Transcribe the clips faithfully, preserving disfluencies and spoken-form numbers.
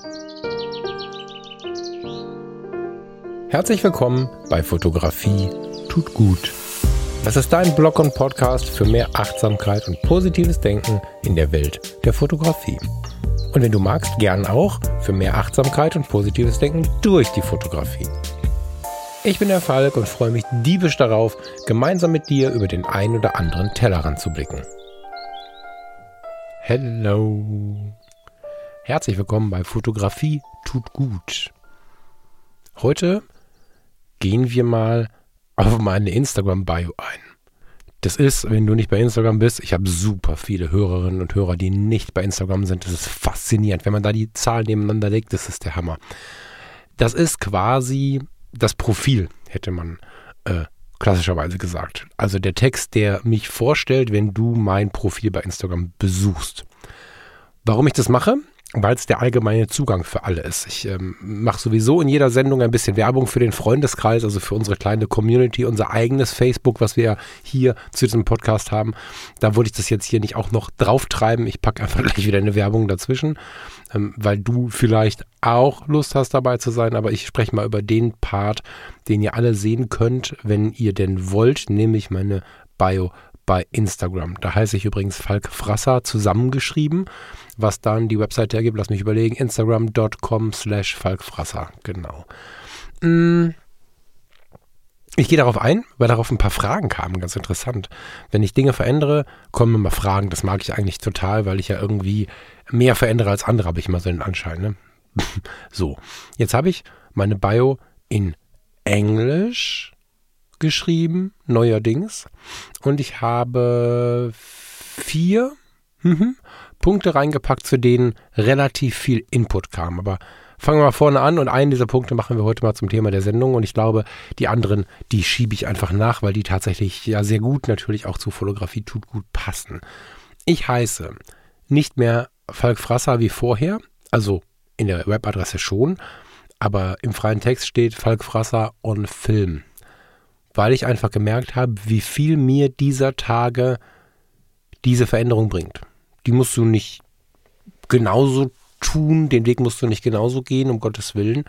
Herzlich willkommen bei Fotografie tut gut. Das ist dein Blog und Podcast für mehr Achtsamkeit und positives Denken in der Welt der Fotografie. Und wenn du magst, gern auch für mehr Achtsamkeit und positives Denken durch die Fotografie. Ich bin der Falk und freue mich diebisch darauf, gemeinsam mit dir über den ein oder anderen Tellerrand zu blicken. Hello! Herzlich willkommen bei Fotografie tut gut. Heute gehen wir mal auf meine Instagram-Bio ein. Das ist, wenn du nicht bei Instagram bist, ich habe super viele Hörerinnen und Hörer, die nicht bei Instagram sind. Das ist faszinierend. Wenn man da die Zahlen nebeneinander legt, das ist der Hammer. Das ist quasi das Profil, hätte man äh, klassischerweise gesagt. Also der Text, der mich vorstellt, wenn du mein Profil bei Instagram besuchst. Warum ich das mache? Weil es der allgemeine Zugang für alle ist. Ich ähm, mache sowieso in jeder Sendung ein bisschen Werbung für den Freundeskreis, also für unsere kleine Community, unser eigenes Facebook, was wir hier zu diesem Podcast haben. Da wollte ich das jetzt hier nicht auch noch drauf treiben. Ich packe einfach gleich wieder eine Werbung dazwischen, ähm, weil du vielleicht auch Lust hast, dabei zu sein. Aber ich spreche mal über den Part, den ihr alle sehen könnt, wenn ihr denn wollt, nämlich meine Bio bei Instagram. Da heiße ich übrigens Falk Frasser zusammengeschrieben, was dann die Webseite ergibt. Lass mich überlegen, instagram dot com slash Falk Frasser. Genau. Ich gehe darauf ein, weil darauf ein paar Fragen kamen, ganz interessant. Wenn ich Dinge verändere, kommen immer Fragen. Das mag ich eigentlich total, weil ich ja irgendwie mehr verändere als andere, habe ich immer so den Anschein. Ne? So, jetzt habe ich meine Bio in Englisch geschrieben, neuerdings. Und ich habe vier mhm, Punkte reingepackt, zu denen relativ viel Input kam. Aber fangen wir mal vorne an und einen dieser Punkte machen wir heute mal zum Thema der Sendung. Und ich glaube, die anderen, die schiebe ich einfach nach, weil die tatsächlich ja sehr gut natürlich auch zu Fotografie tut gut passen. Ich heiße nicht mehr Falk Frasser wie vorher, also in der Webadresse schon, aber im freien Text steht Falk Frasser on Film. Weil ich einfach gemerkt habe, wie viel mir dieser Tage diese Veränderung bringt. Die musst du nicht genauso tun, den Weg musst du nicht genauso gehen, um Gottes Willen.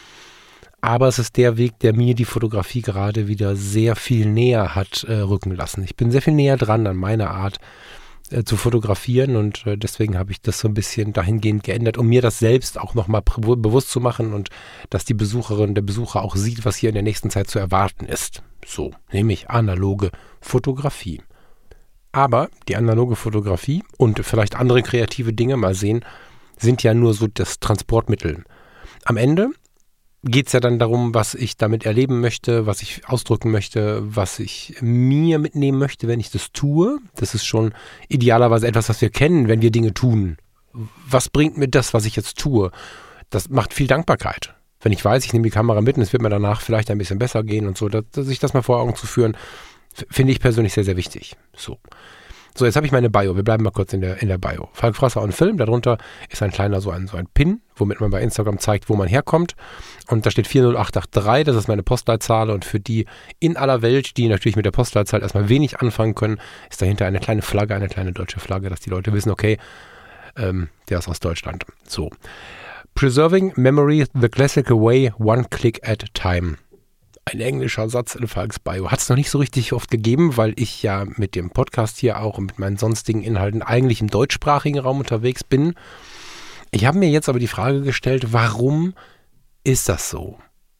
Aber es ist der Weg, der mir die Fotografie gerade wieder sehr viel näher hat äh, rücken lassen. Ich bin sehr viel näher dran an meiner Art äh, zu fotografieren und äh, deswegen habe ich das so ein bisschen dahingehend geändert, um mir das selbst auch nochmal pr- bewusst zu machen und dass die Besucherin, der Besucher auch sieht, was hier in der nächsten Zeit zu erwarten ist. So, nämlich analoge Fotografie. Aber die analoge Fotografie und vielleicht andere kreative Dinge, mal sehen, sind ja nur so das Transportmittel. Am Ende geht es ja dann darum, was ich damit erleben möchte, was ich ausdrücken möchte, was ich mir mitnehmen möchte, wenn ich das tue. Das ist schon idealerweise etwas, was wir kennen, wenn wir Dinge tun. Was bringt mir das, was ich jetzt tue? Das macht viel Dankbarkeit. Wenn ich weiß, ich nehme die Kamera mit und es wird mir danach vielleicht ein bisschen besser gehen und so, dass, dass sich das mal vor Augen zu führen, f- finde ich persönlich sehr, sehr wichtig. So, so jetzt habe ich meine Bio. Wir bleiben mal kurz in der, in der Bio. Falk Frasser on Film, darunter ist ein kleiner so ein, so ein Pin, womit man bei Instagram zeigt, wo man herkommt. Und da steht vier null acht acht drei, das ist meine Postleitzahl. Und für die in aller Welt, die natürlich mit der Postleitzahl erstmal wenig anfangen können, ist dahinter eine kleine Flagge, eine kleine deutsche Flagge, dass die Leute wissen, okay, ähm, der ist aus Deutschland. So. Preserving Memory the Classical Way, One Click at a Time. Ein englischer Satz in Falks Bio. Hat es noch nicht so richtig oft gegeben, weil ich ja mit dem Podcast hier auch und mit meinen sonstigen Inhalten eigentlich im deutschsprachigen Raum unterwegs bin. Ich habe mir jetzt aber die Frage gestellt, warum ist das so?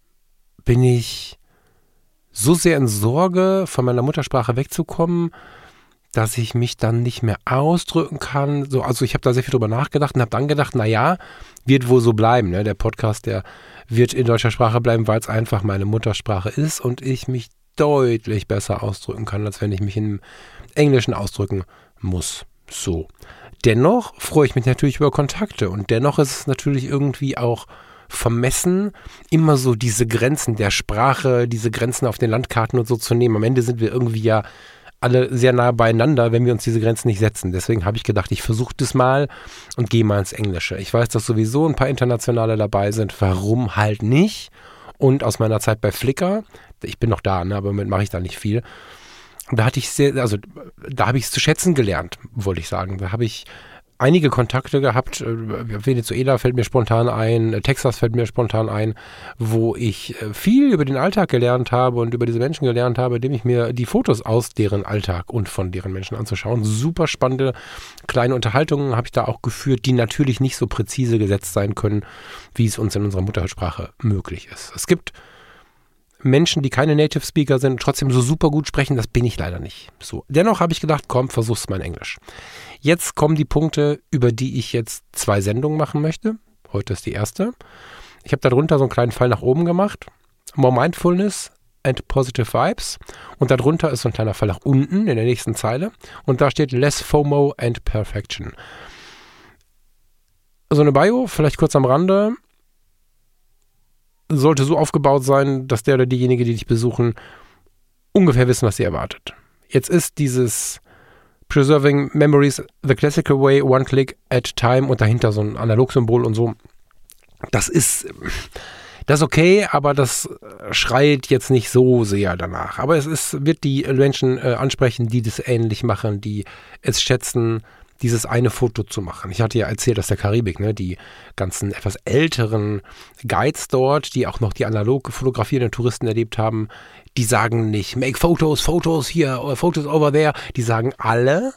Bin ich so sehr in Sorge, von meiner Muttersprache wegzukommen, dass ich mich dann nicht mehr ausdrücken kann? So, also ich habe da sehr viel drüber nachgedacht und habe dann gedacht, naja, wird wohl so bleiben. Ne? Der Podcast, der wird in deutscher Sprache bleiben, weil es einfach meine Muttersprache ist und ich mich deutlich besser ausdrücken kann, als wenn ich mich im Englischen ausdrücken muss. So. Dennoch freue ich mich natürlich über Kontakte und dennoch ist es natürlich irgendwie auch vermessen, immer so diese Grenzen der Sprache, diese Grenzen auf den Landkarten und so zu nehmen. Am Ende sind wir irgendwie ja alle sehr nah beieinander, wenn wir uns diese Grenzen nicht setzen. Deswegen habe ich gedacht, ich versuche das mal und gehe mal ins Englische. Ich weiß, dass sowieso ein paar Internationale dabei sind. Warum halt nicht? Und aus meiner Zeit bei Flickr, ich bin noch da, ne, aber damit mache ich da nicht viel. Und da hatte ich sehr, also da habe ich es zu schätzen gelernt, wollte ich sagen. Da habe ich einige Kontakte gehabt. Venezuela fällt mir spontan ein, Texas fällt mir spontan ein, wo ich viel über den Alltag gelernt habe und über diese Menschen gelernt habe, indem ich mir die Fotos aus deren Alltag und von deren Menschen anzuschauen. Super spannende kleine Unterhaltungen habe ich da auch geführt, die natürlich nicht so präzise gesetzt sein können, wie es uns in unserer Muttersprache möglich ist. Es gibt Menschen, die keine Native Speaker sind und trotzdem so super gut sprechen, das bin ich leider nicht. So. Dennoch habe ich gedacht, komm, versuch's mal in Englisch. Jetzt kommen die Punkte, über die ich jetzt zwei Sendungen machen möchte. Heute ist die erste. Ich habe darunter so einen kleinen Pfeil nach oben gemacht. More Mindfulness and Positive Vibes. Und darunter ist so ein kleiner Pfeil nach unten in der nächsten Zeile. Und da steht Less FOMO and Perfection. So eine Bio, vielleicht kurz am Rande, sollte so aufgebaut sein, dass der oder diejenige, die dich besuchen, ungefähr wissen, was sie erwartet. Jetzt ist dieses Preserving Memories the Classical Way, One Click at Time und dahinter so ein Analogsymbol und so. Das ist, das ist okay, aber das schreit jetzt nicht so sehr danach. Aber es ist, wird die Menschen äh, ansprechen, die das ähnlich machen, die es schätzen, dieses eine Foto zu machen. Ich hatte ja erzählt aus der Karibik, ne, die ganzen etwas älteren Guides dort, die auch noch die analog fotografierenden Touristen erlebt haben, die sagen nicht, make photos, photos here, photos over there. Die sagen alle,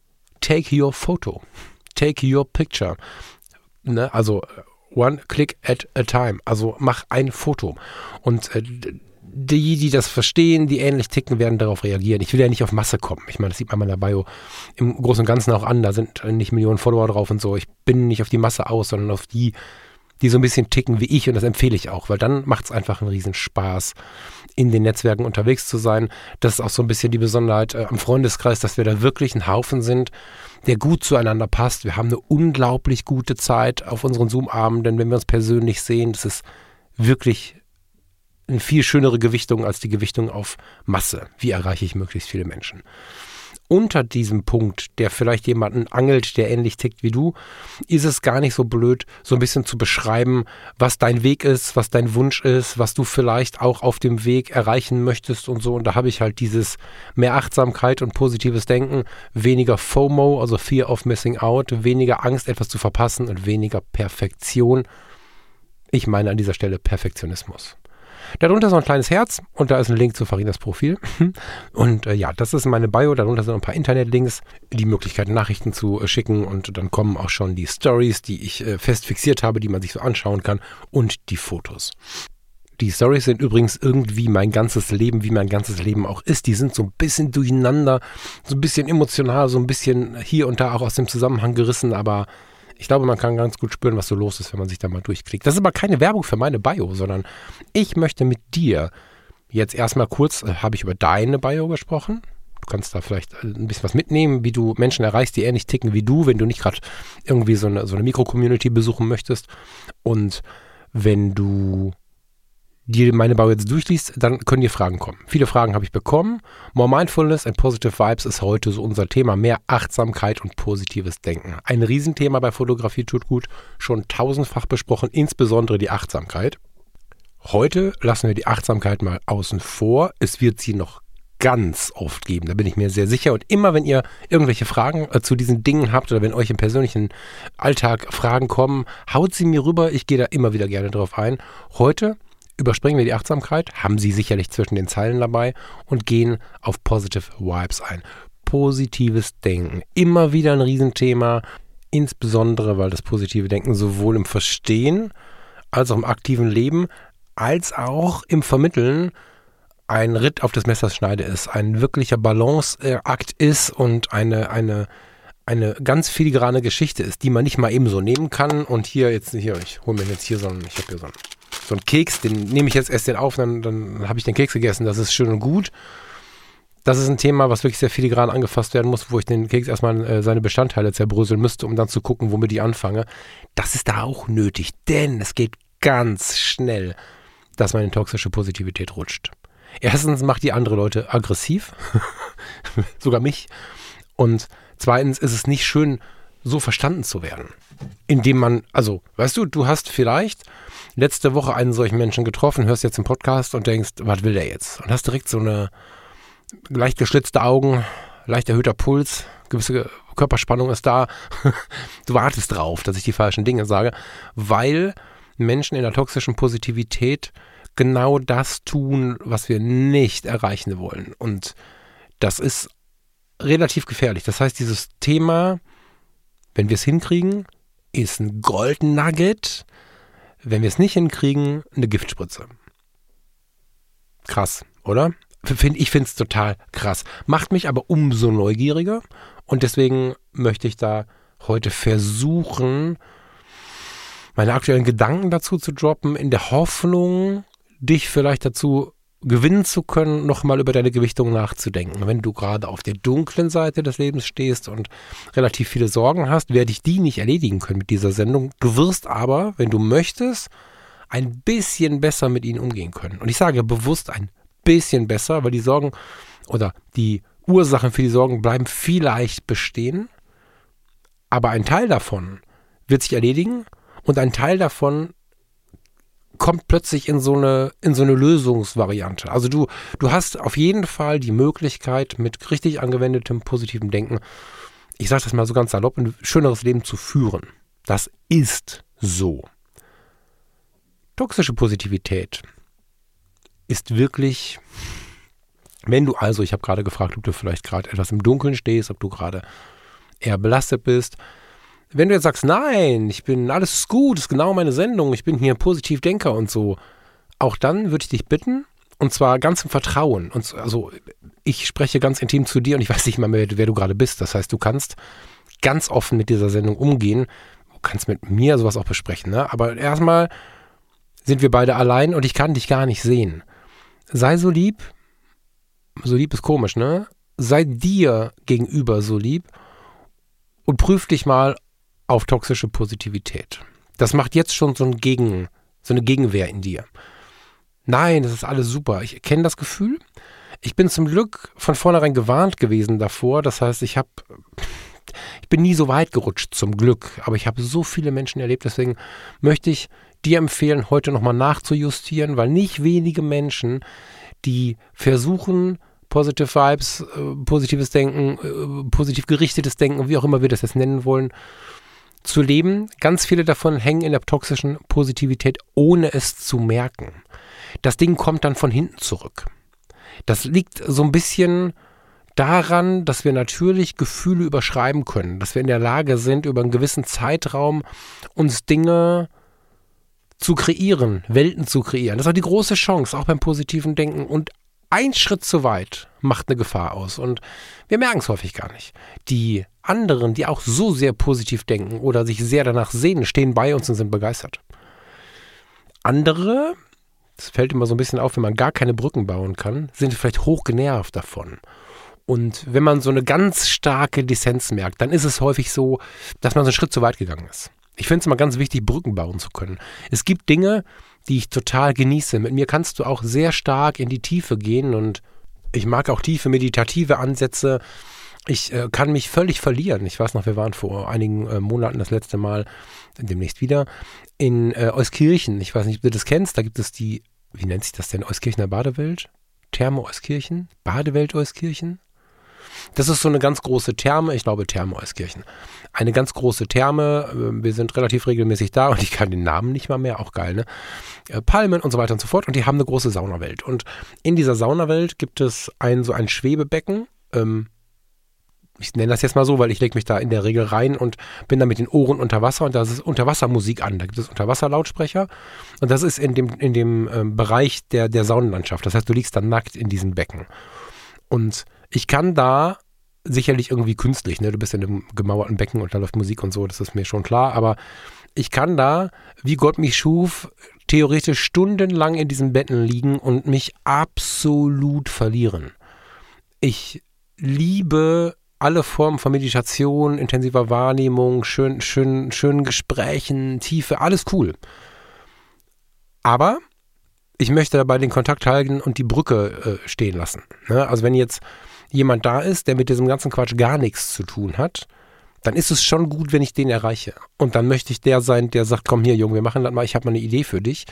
take your photo, take your picture. Ne, also one click at a time. Also mach ein Foto. Und äh, die, die das verstehen, die ähnlich ticken, werden darauf reagieren. Ich will ja nicht auf Masse kommen. Ich meine, das sieht man in meiner Bio im Großen und Ganzen auch an. Da sind nicht Millionen Follower drauf und so. Ich bin nicht auf die Masse aus, sondern auf die, die so ein bisschen ticken wie ich. Und das empfehle ich auch, weil dann macht es einfach einen riesen Spaß, in den Netzwerken unterwegs zu sein. Das ist auch so ein bisschen die Besonderheit äh, am Freundeskreis, dass wir da wirklich ein Haufen sind, der gut zueinander passt. Wir haben eine unglaublich gute Zeit auf unseren Zoom-Abenden, wenn wir uns persönlich sehen. Das ist wirklich eine viel schönere Gewichtung als die Gewichtung auf Masse. Wie erreiche ich möglichst viele Menschen? Unter diesem Punkt, der vielleicht jemanden angelt, der ähnlich tickt wie du, ist es gar nicht so blöd, so ein bisschen zu beschreiben, was dein Weg ist, was dein Wunsch ist, was du vielleicht auch auf dem Weg erreichen möchtest und so. Und da habe ich halt dieses mehr Achtsamkeit und positives Denken, weniger FOMO, also Fear of Missing Out, weniger Angst, etwas zu verpassen und weniger Perfektion. Ich meine an dieser Stelle Perfektionismus. Darunter ist noch ein kleines Herz und da ist ein Link zu Farinas Profil. Und äh, ja, das ist meine Bio. Darunter sind ein paar Internetlinks, die Möglichkeit, Nachrichten zu äh, schicken. Und dann kommen auch schon die Stories, die ich äh, fest fixiert habe, die man sich so anschauen kann und die Fotos. Die Stories sind übrigens irgendwie mein ganzes Leben, wie mein ganzes Leben auch ist. Die sind so ein bisschen durcheinander, so ein bisschen emotional, so ein bisschen hier und da auch aus dem Zusammenhang gerissen, aber ich glaube, man kann ganz gut spüren, was so los ist, wenn man sich da mal durchklickt. Das ist aber keine Werbung für meine Bio, sondern ich möchte mit dir jetzt erstmal kurz, äh, habe ich über deine Bio gesprochen. Du kannst da vielleicht ein bisschen was mitnehmen, wie du Menschen erreichst, die ähnlich ticken wie du, wenn du nicht gerade irgendwie so eine, so eine Mikro-Community besuchen möchtest. Und wenn du dir meine Bio jetzt durchliest, dann können dir Fragen kommen. Viele Fragen habe ich bekommen. More Mindfulness and Positive Vibes ist heute so unser Thema. Mehr Achtsamkeit und positives Denken. Ein Riesenthema bei Fotografie tut gut. Schon tausendfach besprochen, insbesondere die Achtsamkeit. Heute lassen wir die Achtsamkeit mal außen vor. Es wird sie noch ganz oft geben, da bin ich mir sehr sicher. Und immer, wenn ihr irgendwelche Fragen äh, zu diesen Dingen habt oder wenn euch im persönlichen Alltag Fragen kommen, haut sie mir rüber. Ich gehe da immer wieder gerne drauf ein. Heute überspringen wir die Achtsamkeit, haben sie sicherlich zwischen den Zeilen dabei und gehen auf Positive Vibes ein. Positives Denken, immer wieder ein Riesenthema, insbesondere weil das positive Denken sowohl im Verstehen als auch im aktiven Leben als auch im Vermitteln ein Ritt auf des Messers Schneide ist, ein wirklicher Balanceakt ist und eine, eine, eine ganz filigrane Geschichte ist, die man nicht mal eben so nehmen kann. Und hier, jetzt hier, ich hole mir jetzt hier so einen, ich habe hier so einen So ein Keks, den nehme ich jetzt erst den auf, dann, dann habe ich den Keks gegessen. Das ist schön und gut. Das ist ein Thema, was wirklich sehr filigran angefasst werden muss, wo ich den Keks erstmal äh, seine Bestandteile zerbröseln müsste, um dann zu gucken, womit ich anfange. Das ist da auch nötig, denn es geht ganz schnell, dass man in toxische Positivität rutscht. Erstens macht die andere Leute aggressiv, sogar mich. Und zweitens ist es nicht schön, so verstanden zu werden. Indem man, also, weißt du, du hast vielleicht letzte Woche einen solchen Menschen getroffen, hörst jetzt im Podcast und denkst, was will der jetzt? Und hast direkt so eine leicht geschlitzte Augen, leicht erhöhter Puls, gewisse Körperspannung ist da. Du wartest drauf, dass ich die falschen Dinge sage, weil Menschen in der toxischen Positivität genau das tun, was wir nicht erreichen wollen. Und das ist relativ gefährlich. Das heißt, dieses Thema, wenn wir es hinkriegen, ist ein Golden Nugget. Wenn wir es nicht hinkriegen, eine Giftspritze. Krass, oder? Ich finde es total krass. Macht mich aber umso neugieriger. Und deswegen möchte ich da heute versuchen, meine aktuellen Gedanken dazu zu droppen, in der Hoffnung, dich vielleicht dazu gewinnen zu können, nochmal über deine Gewichtung nachzudenken. Wenn du gerade auf der dunklen Seite des Lebens stehst und relativ viele Sorgen hast, werde ich die nicht erledigen können mit dieser Sendung. Du wirst aber, wenn du möchtest, ein bisschen besser mit ihnen umgehen können. Und ich sage bewusst ein bisschen besser, weil die Sorgen oder die Ursachen für die Sorgen bleiben vielleicht bestehen, aber ein Teil davon wird sich erledigen und ein Teil davon kommt plötzlich in so eine, in so eine Lösungsvariante. Also du, du hast auf jeden Fall die Möglichkeit, mit richtig angewendetem positiven Denken, ich sage das mal so ganz salopp, ein schöneres Leben zu führen. Das ist so. Toxische Positivität ist wirklich, wenn du also, ich habe gerade gefragt, ob du vielleicht gerade etwas im Dunkeln stehst, ob du gerade eher belastet bist. Wenn du jetzt sagst, nein, ich bin, alles ist gut, ist genau meine Sendung, ich bin hier Positivdenker und so, auch dann würde ich dich bitten, und zwar ganz im Vertrauen, und also ich spreche ganz intim zu dir und ich weiß nicht mal mehr, wer du gerade bist, das heißt, du kannst ganz offen mit dieser Sendung umgehen, du kannst mit mir sowas auch besprechen, ne? Aber erstmal sind wir beide allein und ich kann dich gar nicht sehen. Sei so lieb, so lieb ist komisch, ne? Sei dir gegenüber so lieb und prüf dich mal auf toxische Positivität. Das macht jetzt schon so, ein Gegen, so eine Gegenwehr in dir. Nein, das ist alles super. Ich kenne das Gefühl. Ich bin zum Glück von vornherein gewarnt gewesen davor. Das heißt, ich habe, ich bin nie so weit gerutscht, zum Glück. Aber ich habe so viele Menschen erlebt. Deswegen möchte ich dir empfehlen, heute nochmal nachzujustieren, weil nicht wenige Menschen, die versuchen, Positive Vibes, äh, positives Denken, äh, positiv gerichtetes Denken, wie auch immer wir das jetzt nennen wollen, zu leben. Ganz viele davon hängen in der toxischen Positivität, ohne es zu merken. Das Ding kommt dann von hinten zurück. Das liegt so ein bisschen daran, dass wir natürlich Gefühle überschreiben können, dass wir in der Lage sind, über einen gewissen Zeitraum uns Dinge zu kreieren, Welten zu kreieren. Das ist auch die große Chance, auch beim positiven Denken. Und ein Schritt zu weit macht eine Gefahr aus. Und wir merken es häufig gar nicht. Die anderen, die auch so sehr positiv denken oder sich sehr danach sehen, stehen bei uns und sind begeistert. Andere, das fällt immer so ein bisschen auf, wenn man gar keine Brücken bauen kann, sind vielleicht hoch genervt davon. Und wenn man so eine ganz starke Dissens merkt, dann ist es häufig so, dass man so einen Schritt zu weit gegangen ist. Ich finde es immer ganz wichtig, Brücken bauen zu können. Es gibt Dinge, die ich total genieße. Mit mir kannst du auch sehr stark in die Tiefe gehen und ich mag auch tiefe meditative Ansätze. Ich äh, kann mich völlig verlieren. Ich weiß noch, wir waren vor einigen äh, Monaten das letzte Mal, demnächst wieder, in äh, Euskirchen. Ich weiß nicht, ob du das kennst. Da gibt es die, wie nennt sich das denn? Euskirchener Badewelt? Therme Euskirchen? Badewelt Euskirchen? Das ist so eine ganz große Therme, ich glaube Therme Euskirchen. Eine ganz große Therme, wir sind relativ regelmäßig da und ich kann den Namen nicht mal mehr, auch geil, ne? Palmen und so weiter und so fort und die haben eine große Saunawelt. Und in dieser Saunawelt gibt es ein so ein Schwebebecken, ähm, ich nenne das jetzt mal so, weil ich lege mich da in der Regel rein und bin da mit den Ohren unter Wasser und da ist Unterwassermusik an. Da gibt es Unterwasserlautsprecher und das ist in dem, in dem ähm, Bereich der, der Saunenlandschaft. Das heißt, du liegst dann nackt in diesem Becken. Und ich kann da sicherlich irgendwie künstlich, ne? Du bist in einem gemauerten Becken und da läuft Musik und so, das ist mir schon klar, aber ich kann da, wie Gott mich schuf, theoretisch stundenlang in diesen Betten liegen und mich absolut verlieren. Ich liebe alle Formen von Meditation, intensiver Wahrnehmung, schön, schön, schönen Gesprächen, Tiefe, alles cool. Aber ich möchte dabei den Kontakt halten und die Brücke äh, stehen lassen. Ne? Also wenn jetzt jemand da ist, der mit diesem ganzen Quatsch gar nichts zu tun hat, dann ist es schon gut, wenn ich den erreiche. Und dann möchte ich der sein, der sagt, komm hier, Junge, wir machen das mal, ich habe mal eine Idee für dich.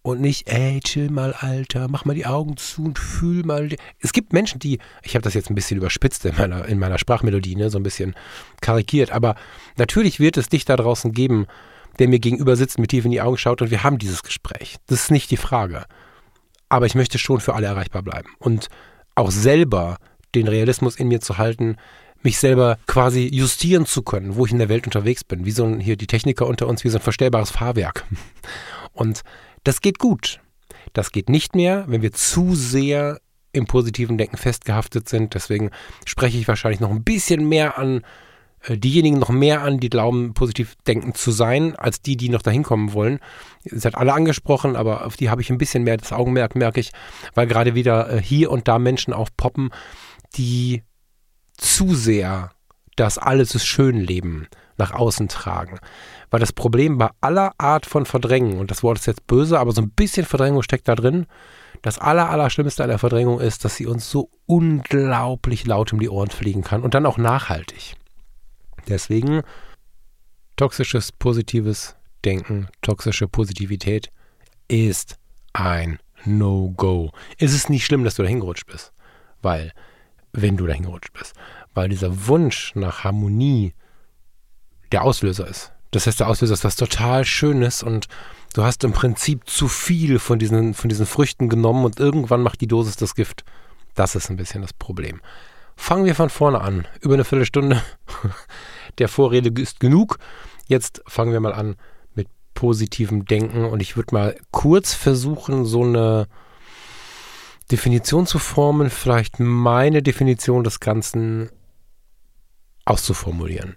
und nicht, ey, chill mal, Alter, mach mal die Augen zu und fühl mal. Es gibt Menschen, die, ich habe das jetzt ein bisschen überspitzt in meiner, in meiner Sprachmelodie, ne, so ein bisschen karikiert, aber natürlich wird es dich da draußen geben, der mir gegenüber sitzt, mir tief in die Augen schaut und wir haben dieses Gespräch. Das ist nicht die Frage. Aber ich möchte schon für alle erreichbar bleiben und auch selber den Realismus in mir zu halten, mich selber quasi justieren zu können, wo ich in der Welt unterwegs bin. Wie so ein, hier die Techniker unter uns, wie so ein verstellbares Fahrwerk. Und das geht gut. Das geht nicht mehr, wenn wir zu sehr im positiven Denken festgehaftet sind. Deswegen spreche ich wahrscheinlich noch ein bisschen mehr an äh, diejenigen noch mehr an, die glauben, positiv denken zu sein, als die, die noch dahin kommen wollen. Ihr seid alle angesprochen, aber auf die habe ich ein bisschen mehr das Augenmerk, merke ich, weil gerade wieder äh, hier und da Menschen aufpoppen, die zu sehr das alles ist schön Leben nach außen tragen. Weil das Problem bei aller Art von Verdrängen, und das Wort ist jetzt böse, aber so ein bisschen Verdrängung steckt da drin, das aller, aller Schlimmste an der Verdrängung ist, dass sie uns so unglaublich laut um die Ohren fliegen kann und dann auch nachhaltig. Deswegen toxisches, positives Denken, toxische Positivität ist ein No-Go. Es ist nicht schlimm, dass du da hingerutscht bist, weil, wenn du da hingerutscht bist, weil dieser Wunsch nach Harmonie der Auslöser ist. Das heißt, der Auslöser ist was total Schönes und du hast im Prinzip zu viel von diesen, von diesen Früchten genommen und irgendwann macht die Dosis das Gift. Das ist ein bisschen das Problem. Fangen wir von vorne an. Über eine Viertelstunde der Vorrede ist genug. Jetzt fangen wir mal an mit positivem Denken und ich würde mal kurz versuchen, so eine Definition zu formen, vielleicht meine Definition des Ganzen auszuformulieren.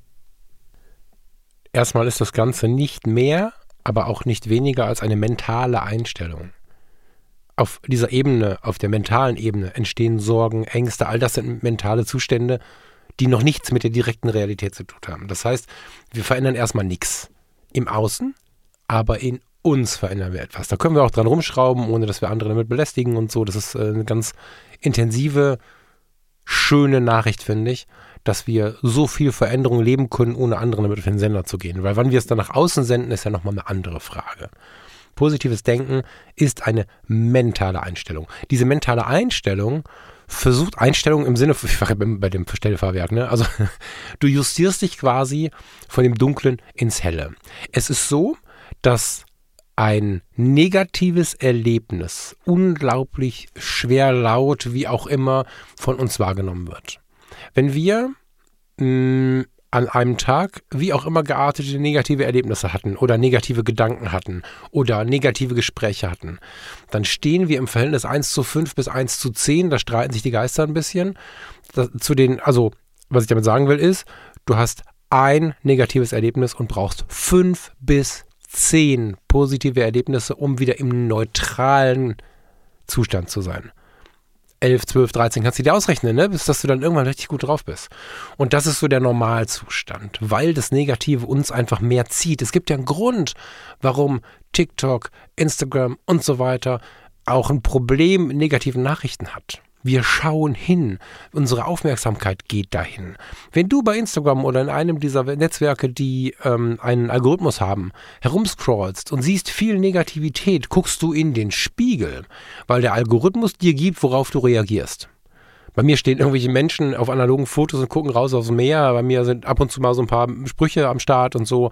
Erstmal ist das Ganze nicht mehr, aber auch nicht weniger als eine mentale Einstellung. Auf dieser Ebene, auf der mentalen Ebene entstehen Sorgen, Ängste, all das sind mentale Zustände, die noch nichts mit der direkten Realität zu tun haben. Das heißt, wir verändern erstmal nichts im Außen, aber in uns verändern wir etwas. Da können wir auch dran rumschrauben, ohne dass wir andere damit belästigen und so. Das ist eine ganz intensive, schöne Nachricht, finde ich, dass wir so viel Veränderung leben können, ohne anderen damit auf den Sender zu gehen. Weil wann wir es dann nach außen senden, ist ja nochmal eine andere Frage. Positives Denken ist eine mentale Einstellung. Diese mentale Einstellung versucht, Einstellung im Sinne, ich war bei dem Verstellfahrwerk, ne? Also du justierst dich quasi von dem Dunklen ins Helle. Es ist so, dass ein negatives Erlebnis unglaublich schwer, laut, wie auch immer, von uns wahrgenommen wird. Wenn wir mh, an einem Tag, wie auch immer, geartete negative Erlebnisse hatten oder negative Gedanken hatten oder negative Gespräche hatten, dann stehen wir im Verhältnis eins zu fünf bis eins zu zehn, da streiten sich die Geister ein bisschen. Das, zu den, also, was ich damit sagen will, ist, du hast ein negatives Erlebnis und brauchst fünf bis zehn positive Erlebnisse, um wieder im neutralen Zustand zu sein. elf, zwölf, dreizehn kannst du dir ausrechnen, ne? Bis dass du dann irgendwann richtig gut drauf bist. Und das ist so der Normalzustand, weil das Negative uns einfach mehr zieht. Es gibt ja einen Grund, warum TikTok, Instagram und so weiter auch ein Problem mit negativen Nachrichten hat. Wir schauen hin. Unsere Aufmerksamkeit geht dahin. Wenn du bei Instagram oder in einem dieser Netzwerke, die ähm, einen Algorithmus haben, herumscrollst und siehst viel Negativität, guckst du in den Spiegel, weil der Algorithmus dir gibt, worauf du reagierst. Bei mir stehen irgendwelche Menschen auf analogen Fotos und gucken raus aufs Meer. Bei mir sind ab und zu mal so ein paar Sprüche am Start und so.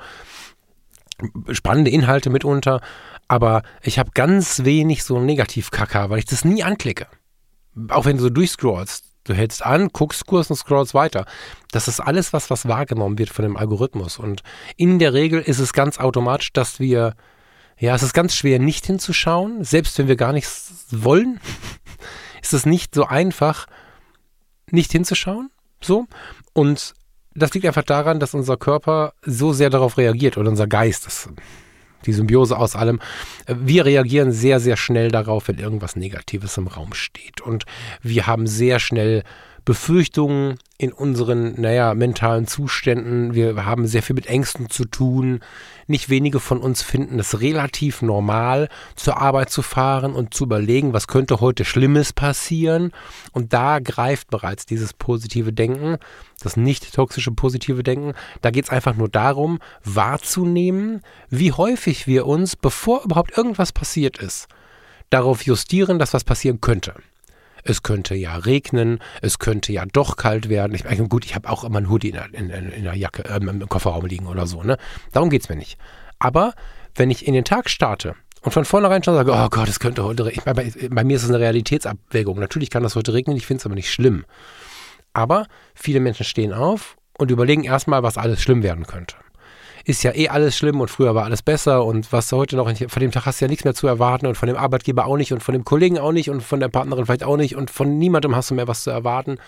Spannende Inhalte mitunter. Aber ich habe ganz wenig so Negativ-Kacker, weil ich das nie anklicke. Auch wenn du so durchscrollst, du hältst an, guckst kurz und scrollst weiter. Das ist alles was, was wahrgenommen wird von dem Algorithmus. Und in der Regel ist es ganz automatisch, dass wir, ja, es ist ganz schwer nicht hinzuschauen. Selbst wenn wir gar nichts wollen, ist es nicht so einfach, nicht hinzuschauen. So. Und das liegt einfach daran, dass unser Körper so sehr darauf reagiert oder unser Geist, das die Symbiose aus allem. Wir reagieren sehr, sehr schnell darauf, wenn irgendwas Negatives im Raum steht. Und wir haben sehr schnell Befürchtungen in unseren, naja, mentalen Zuständen. Wir haben sehr viel mit Ängsten zu tun. Nicht wenige von uns finden es relativ normal, zur Arbeit zu fahren und zu überlegen, was könnte heute Schlimmes passieren. Und da greift bereits dieses positive Denken, das nicht toxische positive Denken. Da geht es einfach nur darum, wahrzunehmen, wie häufig wir uns, bevor überhaupt irgendwas passiert ist, darauf justieren, dass was passieren könnte. Es könnte ja regnen, es könnte ja doch kalt werden. Ich meine, gut, ich habe auch immer einen Hoodie in der, in, in der Jacke, äh, im Kofferraum liegen oder so, ne? Darum geht es mir nicht. Aber wenn ich in den Tag starte und von vornherein schon sage, oh Gott, es könnte heute regnen. Bei, bei mir ist es eine Realitätsabwägung. Natürlich kann das heute regnen, ich finde es aber nicht schlimm. Aber viele Menschen stehen auf und überlegen erstmal, was alles schlimm werden könnte. Ist ja eh alles schlimm und früher war alles besser und was heute noch, von dem Tag hast du ja nichts mehr zu erwarten und von dem Arbeitgeber auch nicht und von dem Kollegen auch nicht und von der Partnerin vielleicht auch nicht und von niemandem hast du mehr was zu erwarten.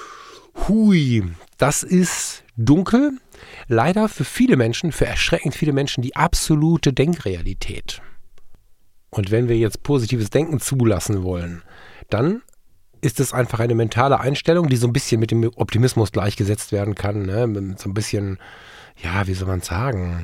Hui, das ist dunkel. Leider für viele Menschen, für erschreckend viele Menschen die absolute Denkrealität. Und wenn wir jetzt positives Denken zulassen wollen, dann ist es einfach eine mentale Einstellung, die so ein bisschen mit dem Optimismus gleichgesetzt werden kann, ne? So ein bisschen, ja, wie soll man sagen,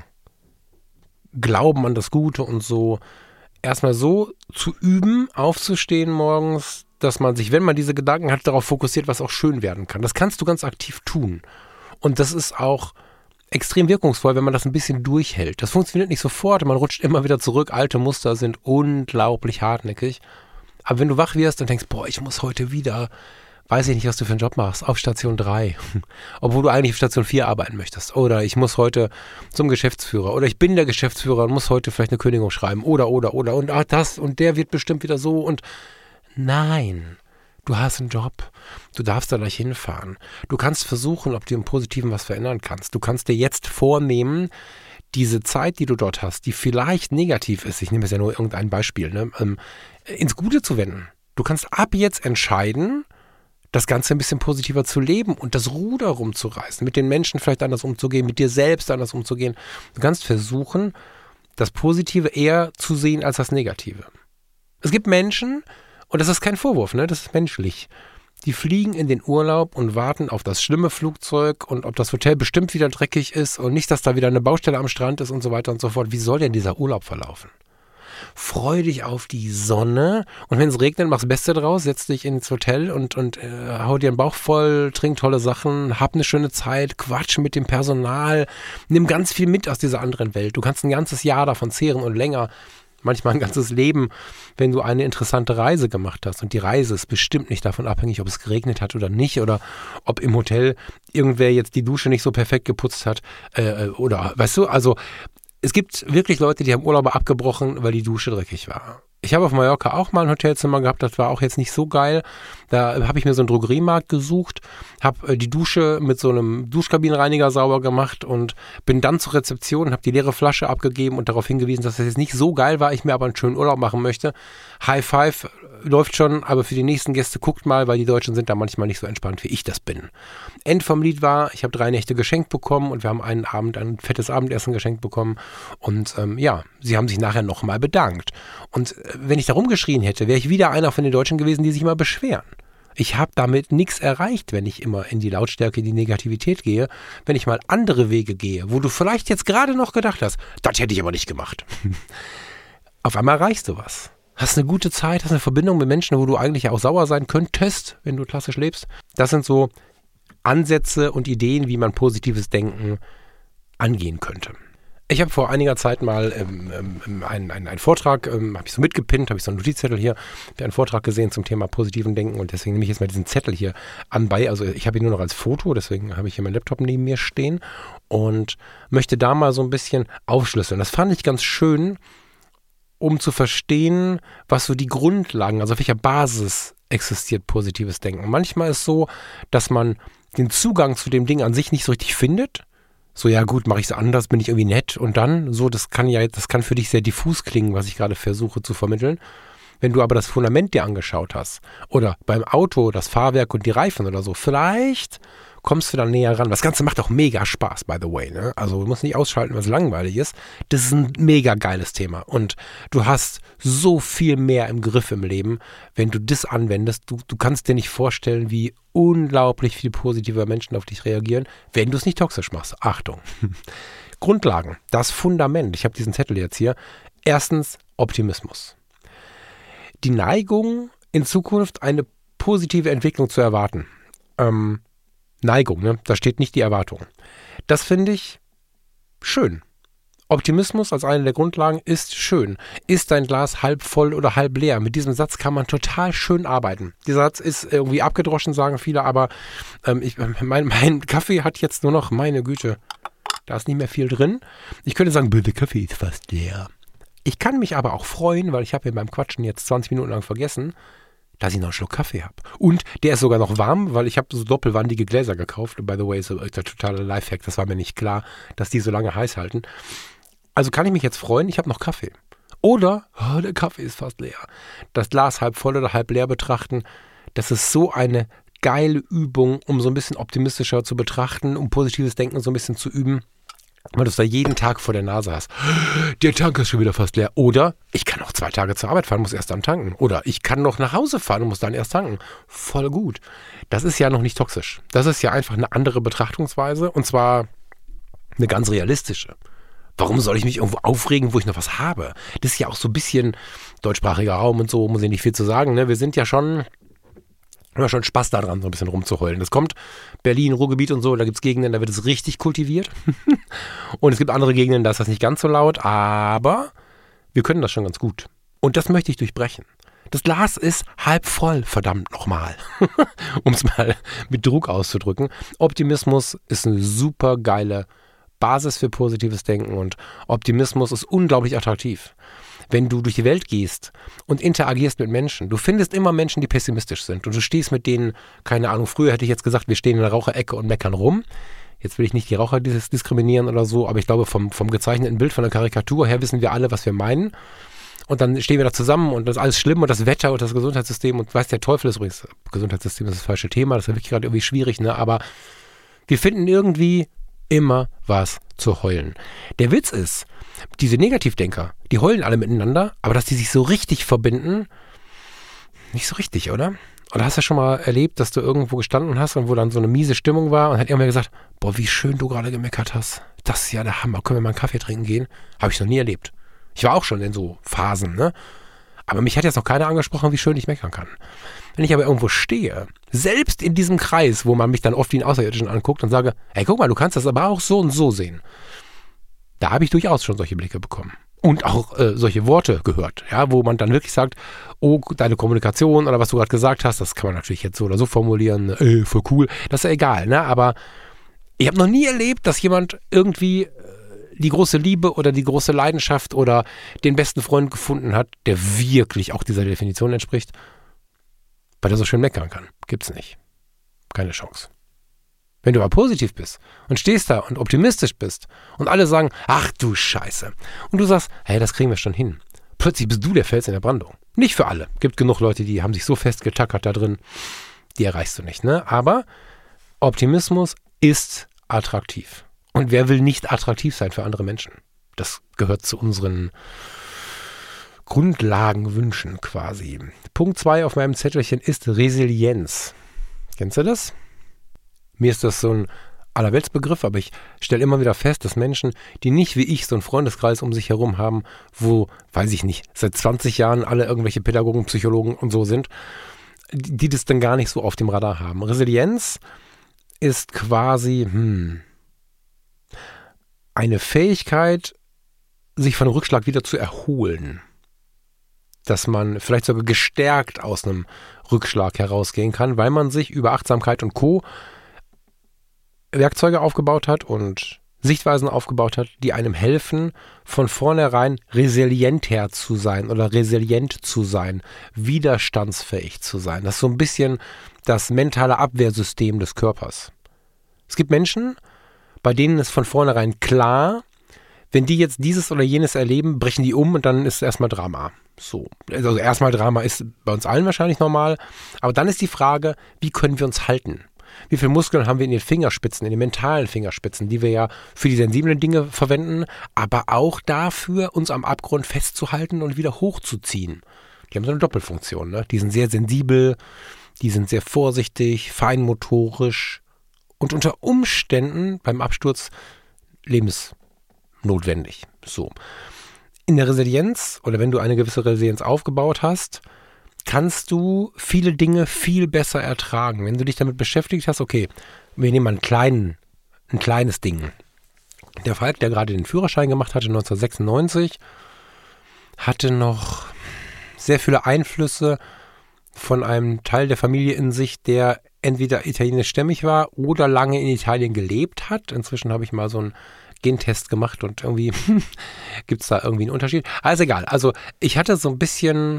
Glauben an das Gute und so. Erstmal so zu üben, aufzustehen morgens, dass man sich, wenn man diese Gedanken hat, darauf fokussiert, was auch schön werden kann. Das kannst du ganz aktiv tun. Und das ist auch extrem wirkungsvoll, wenn man das ein bisschen durchhält. Das funktioniert nicht sofort, man rutscht immer wieder zurück. Alte Muster sind unglaublich hartnäckig. Aber wenn du wach wirst und denkst, boah, ich muss heute wieder, weiß ich nicht, was du für einen Job machst, auf Station drei, obwohl du eigentlich auf Station vier arbeiten möchtest. Oder ich muss heute zum Geschäftsführer. Oder ich bin der Geschäftsführer und muss heute vielleicht eine Kündigung schreiben. Oder, oder, oder. Und ach, das und der wird bestimmt wieder so. Und nein, du hast einen Job. Du darfst da gleich hinfahren. Du kannst versuchen, ob du im Positiven was verändern kannst. Du kannst dir jetzt vornehmen, diese Zeit, die du dort hast, die vielleicht negativ ist, ich nehme jetzt ja nur irgendein Beispiel, ne, ähm, ins Gute zu wenden. Du kannst ab jetzt entscheiden, das Ganze ein bisschen positiver zu leben und das Ruder rumzureißen, mit den Menschen vielleicht anders umzugehen, mit dir selbst anders umzugehen. Du kannst versuchen, das Positive eher zu sehen als das Negative. Es gibt Menschen, und das ist kein Vorwurf, ne, das ist menschlich, die fliegen in den Urlaub und warten auf das schlimme Flugzeug und ob das Hotel bestimmt wieder dreckig ist und nicht, dass da wieder eine Baustelle am Strand ist und so weiter und so fort. Wie soll denn dieser Urlaub verlaufen? Freu dich auf die Sonne und wenn es regnet, mach's Beste draus, setz dich ins Hotel und, und äh, hau dir den Bauch voll, trink tolle Sachen, hab eine schöne Zeit, quatsch mit dem Personal, nimm ganz viel mit aus dieser anderen Welt. Du kannst ein ganzes Jahr davon zehren und länger, manchmal ein ganzes Leben, wenn du eine interessante Reise gemacht hast. Und die Reise ist bestimmt nicht davon abhängig, ob es geregnet hat oder nicht oder ob im Hotel irgendwer jetzt die Dusche nicht so perfekt geputzt hat äh, oder, weißt du, also es gibt wirklich Leute, die haben Urlaube abgebrochen, weil die Dusche dreckig war. Ich habe auf Mallorca auch mal ein Hotelzimmer gehabt, das war auch jetzt nicht so geil. Da habe ich mir so einen Drogeriemarkt gesucht, habe die Dusche mit so einem Duschkabinenreiniger sauber gemacht und bin dann zur Rezeption und habe die leere Flasche abgegeben und darauf hingewiesen, dass das jetzt nicht so geil war, ich mir aber einen schönen Urlaub machen möchte. High Five läuft schon, aber für die nächsten Gäste guckt mal, weil die Deutschen sind da manchmal nicht so entspannt, wie ich das bin. End vom Lied war, ich habe drei Nächte geschenkt bekommen und wir haben einen Abend ein fettes Abendessen geschenkt bekommen und ähm, ja, sie haben sich nachher nochmal bedankt. Und äh, wenn ich da rumgeschrien hätte, wäre ich wieder einer von den Deutschen gewesen, die sich immer beschweren. Ich habe damit nichts erreicht, wenn ich immer in die Lautstärke, in die Negativität gehe, wenn ich mal andere Wege gehe, wo du vielleicht jetzt gerade noch gedacht hast, das hätte ich aber nicht gemacht. Auf einmal erreichst du was. Hast eine gute Zeit, hast eine Verbindung mit Menschen, wo du eigentlich ja auch sauer sein könntest, wenn du klassisch lebst. Das sind so Ansätze und Ideen, wie man positives Denken angehen könnte. Ich habe vor einiger Zeit mal ähm, ähm, einen, einen, einen Vortrag, ähm, habe ich so mitgepinnt, habe ich so einen Notizzettel hier, habe einen Vortrag gesehen zum Thema positiven Denken und deswegen nehme ich jetzt mal diesen Zettel hier anbei. Also ich habe ihn nur noch als Foto, deswegen habe ich hier meinen Laptop neben mir stehen und möchte da mal so ein bisschen aufschlüsseln. Das fand ich ganz schön, um zu verstehen, was so die Grundlagen, also auf welcher Basis existiert positives Denken. Und manchmal ist es so, dass man den Zugang zu dem Ding an sich nicht so richtig findet. So, ja gut, mache ich es anders, bin ich irgendwie nett und dann, so, das kann ja, das kann für dich sehr diffus klingen, was ich gerade versuche zu vermitteln. Wenn du aber das Fundament dir angeschaut hast oder beim Auto das Fahrwerk und die Reifen oder so, vielleicht kommst du da näher ran. Das Ganze macht auch mega Spaß, by the way. Ne? Also du musst nicht ausschalten, was langweilig ist. Das ist ein mega geiles Thema. Und du hast so viel mehr im Griff im Leben, wenn du das anwendest. Du, du kannst dir nicht vorstellen, wie unglaublich viel positiver Menschen auf dich reagieren, wenn du es nicht toxisch machst. Achtung. Grundlagen, das Fundament. Ich habe diesen Zettel jetzt hier. Erstens Optimismus. Die Neigung, in Zukunft eine positive Entwicklung zu erwarten. Ähm, Neigung, ne? Da steht nicht die Erwartung. Das finde ich schön. Optimismus als eine der Grundlagen ist schön. Ist dein Glas halb voll oder halb leer? Mit diesem Satz kann man total schön arbeiten. Dieser Satz ist irgendwie abgedroschen, sagen viele, aber ähm, ich, mein, mein Kaffee hat jetzt nur noch, meine Güte, da ist nicht mehr viel drin. Ich könnte sagen, der Kaffee ist fast leer. Ich kann mich aber auch freuen, weil ich habe mir beim Quatschen jetzt zwanzig Minuten lang vergessen, dass ich noch einen Schluck Kaffee habe. Und der ist sogar noch warm, weil ich habe so doppelwandige Gläser gekauft. By the way, ist der totale Lifehack, das war mir nicht klar, dass die so lange heiß halten. Also kann ich mich jetzt freuen, ich habe noch Kaffee. Oder, oh, der Kaffee ist fast leer. Das Glas halb voll oder halb leer betrachten, das ist so eine geile Übung, um so ein bisschen optimistischer zu betrachten, um positives Denken so ein bisschen zu üben. Weil du es da jeden Tag vor der Nase hast. Der Tank ist schon wieder fast leer. Oder ich kann noch zwei Tage zur Arbeit fahren, muss erst dann tanken. Oder ich kann noch nach Hause fahren und muss dann erst tanken. Voll gut. Das ist ja noch nicht toxisch. Das ist ja einfach eine andere Betrachtungsweise und zwar eine ganz realistische. Warum soll ich mich irgendwo aufregen, wo ich noch was habe? Das ist ja auch so ein bisschen deutschsprachiger Raum und so, muss ich nicht viel zu sagen. Ne? Wir sind ja schon... immer schon Spaß daran, so ein bisschen rumzuheulen. Das kommt Berlin, Ruhrgebiet und so, da gibt es Gegenden, da wird es richtig kultiviert. Und es gibt andere Gegenden, da ist das nicht ganz so laut, aber wir können das schon ganz gut. Und das möchte ich durchbrechen. Das Glas ist halb voll, verdammt nochmal. Um es mal mit Druck auszudrücken. Optimismus ist eine super geile Basis für positives Denken und Optimismus ist unglaublich attraktiv. Wenn du durch die Welt gehst und interagierst mit Menschen, du findest immer Menschen, die pessimistisch sind und du stehst mit denen, keine Ahnung, früher hätte ich jetzt gesagt, wir stehen in der Raucherecke und meckern rum. Jetzt will ich nicht die Raucher diskriminieren oder so, aber ich glaube, vom, vom gezeichneten Bild, von der Karikatur her wissen wir alle, was wir meinen. Und dann stehen wir da zusammen und das ist alles schlimm und das Wetter und das Gesundheitssystem und weiß der Teufel ist übrigens, Gesundheitssystem ist das falsche Thema, das ist wirklich gerade irgendwie schwierig, ne? Aber wir finden irgendwie immer was zu heulen. Der Witz ist, diese Negativdenker, die heulen alle miteinander, aber dass die sich so richtig verbinden, nicht so richtig, oder? Oder hast du schon mal erlebt, dass du irgendwo gestanden hast und wo dann so eine miese Stimmung war und hat irgendwer gesagt, boah, wie schön du gerade gemeckert hast. Das ist ja der Hammer, können wir mal einen Kaffee trinken gehen? Habe ich noch nie erlebt. Ich war auch schon in so Phasen, ne? Aber mich hat jetzt noch keiner angesprochen, wie schön ich meckern kann. Wenn ich aber irgendwo stehe, selbst in diesem Kreis, wo man mich dann oft wie einen Außerirdischen anguckt und sage, ey, guck mal, du kannst das aber auch so und so sehen. Da habe ich durchaus schon solche Blicke bekommen. Und auch äh, solche Worte gehört, ja, wo man dann wirklich sagt, oh, deine Kommunikation oder was du gerade gesagt hast, das kann man natürlich jetzt so oder so formulieren, ey, voll cool, das ist ja egal, ne? Aber ich habe noch nie erlebt, dass jemand irgendwie die große Liebe oder die große Leidenschaft oder den besten Freund gefunden hat, der wirklich auch dieser Definition entspricht, weil er so schön meckern kann. Gibt's nicht. Keine Chance. Wenn du aber positiv bist und stehst da und optimistisch bist und alle sagen, ach du Scheiße, und du sagst, hey, das kriegen wir schon hin. Plötzlich bist du der Fels in der Brandung. Nicht für alle. Gibt genug Leute, die haben sich so festgetackert da drin, die erreichst du nicht, ne? Aber Optimismus ist attraktiv. Und wer will nicht attraktiv sein für andere Menschen? Das gehört zu unseren Grundlagenwünschen quasi. Punkt zwei auf meinem Zettelchen ist Resilienz. Kennst du das? Mir ist das so ein Allerweltsbegriff, aber ich stelle immer wieder fest, dass Menschen, die nicht wie ich so einen Freundeskreis um sich herum haben, wo, weiß ich nicht, seit zwanzig Jahren alle irgendwelche Pädagogen, Psychologen und so sind, die, die das dann gar nicht so auf dem Radar haben. Resilienz ist quasi, hm, eine Fähigkeit, sich von einem Rückschlag wieder zu erholen. Dass man vielleicht sogar gestärkt aus einem Rückschlag herausgehen kann, weil man sich über Achtsamkeit und Co. Werkzeuge aufgebaut hat und Sichtweisen aufgebaut hat, die einem helfen, von vornherein resilienter zu sein oder resilient zu sein, widerstandsfähig zu sein. Das ist so ein bisschen das mentale Abwehrsystem des Körpers. Es gibt Menschen, bei denen ist von vornherein klar, wenn die jetzt dieses oder jenes erleben, brechen die um und dann ist erstmal Drama. So, also erstmal Drama ist bei uns allen wahrscheinlich normal, aber dann ist die Frage, wie können wir uns halten? Wie viele Muskeln haben wir in den Fingerspitzen, in den mentalen Fingerspitzen, die wir ja für die sensiblen Dinge verwenden, aber auch dafür, uns am Abgrund festzuhalten und wieder hochzuziehen. Die haben so eine Doppelfunktion, ne? Die sind sehr sensibel, die sind sehr vorsichtig, feinmotorisch und unter Umständen beim Absturz lebensnotwendig. So. In der Resilienz oder wenn du eine gewisse Resilienz aufgebaut hast, kannst du viele Dinge viel besser ertragen. Wenn du dich damit beschäftigt hast, okay, wir nehmen mal einen kleinen, ein kleines Ding. Der Falk, der gerade den Führerschein gemacht hatte, neunzehnhundertsechsundneunzig, hatte noch sehr viele Einflüsse von einem Teil der Familie in sich, der entweder italienischstämmig war oder lange in Italien gelebt hat. Inzwischen habe ich mal so einen Gentest gemacht und irgendwie gibt es da irgendwie einen Unterschied. Also egal, also ich hatte so ein bisschen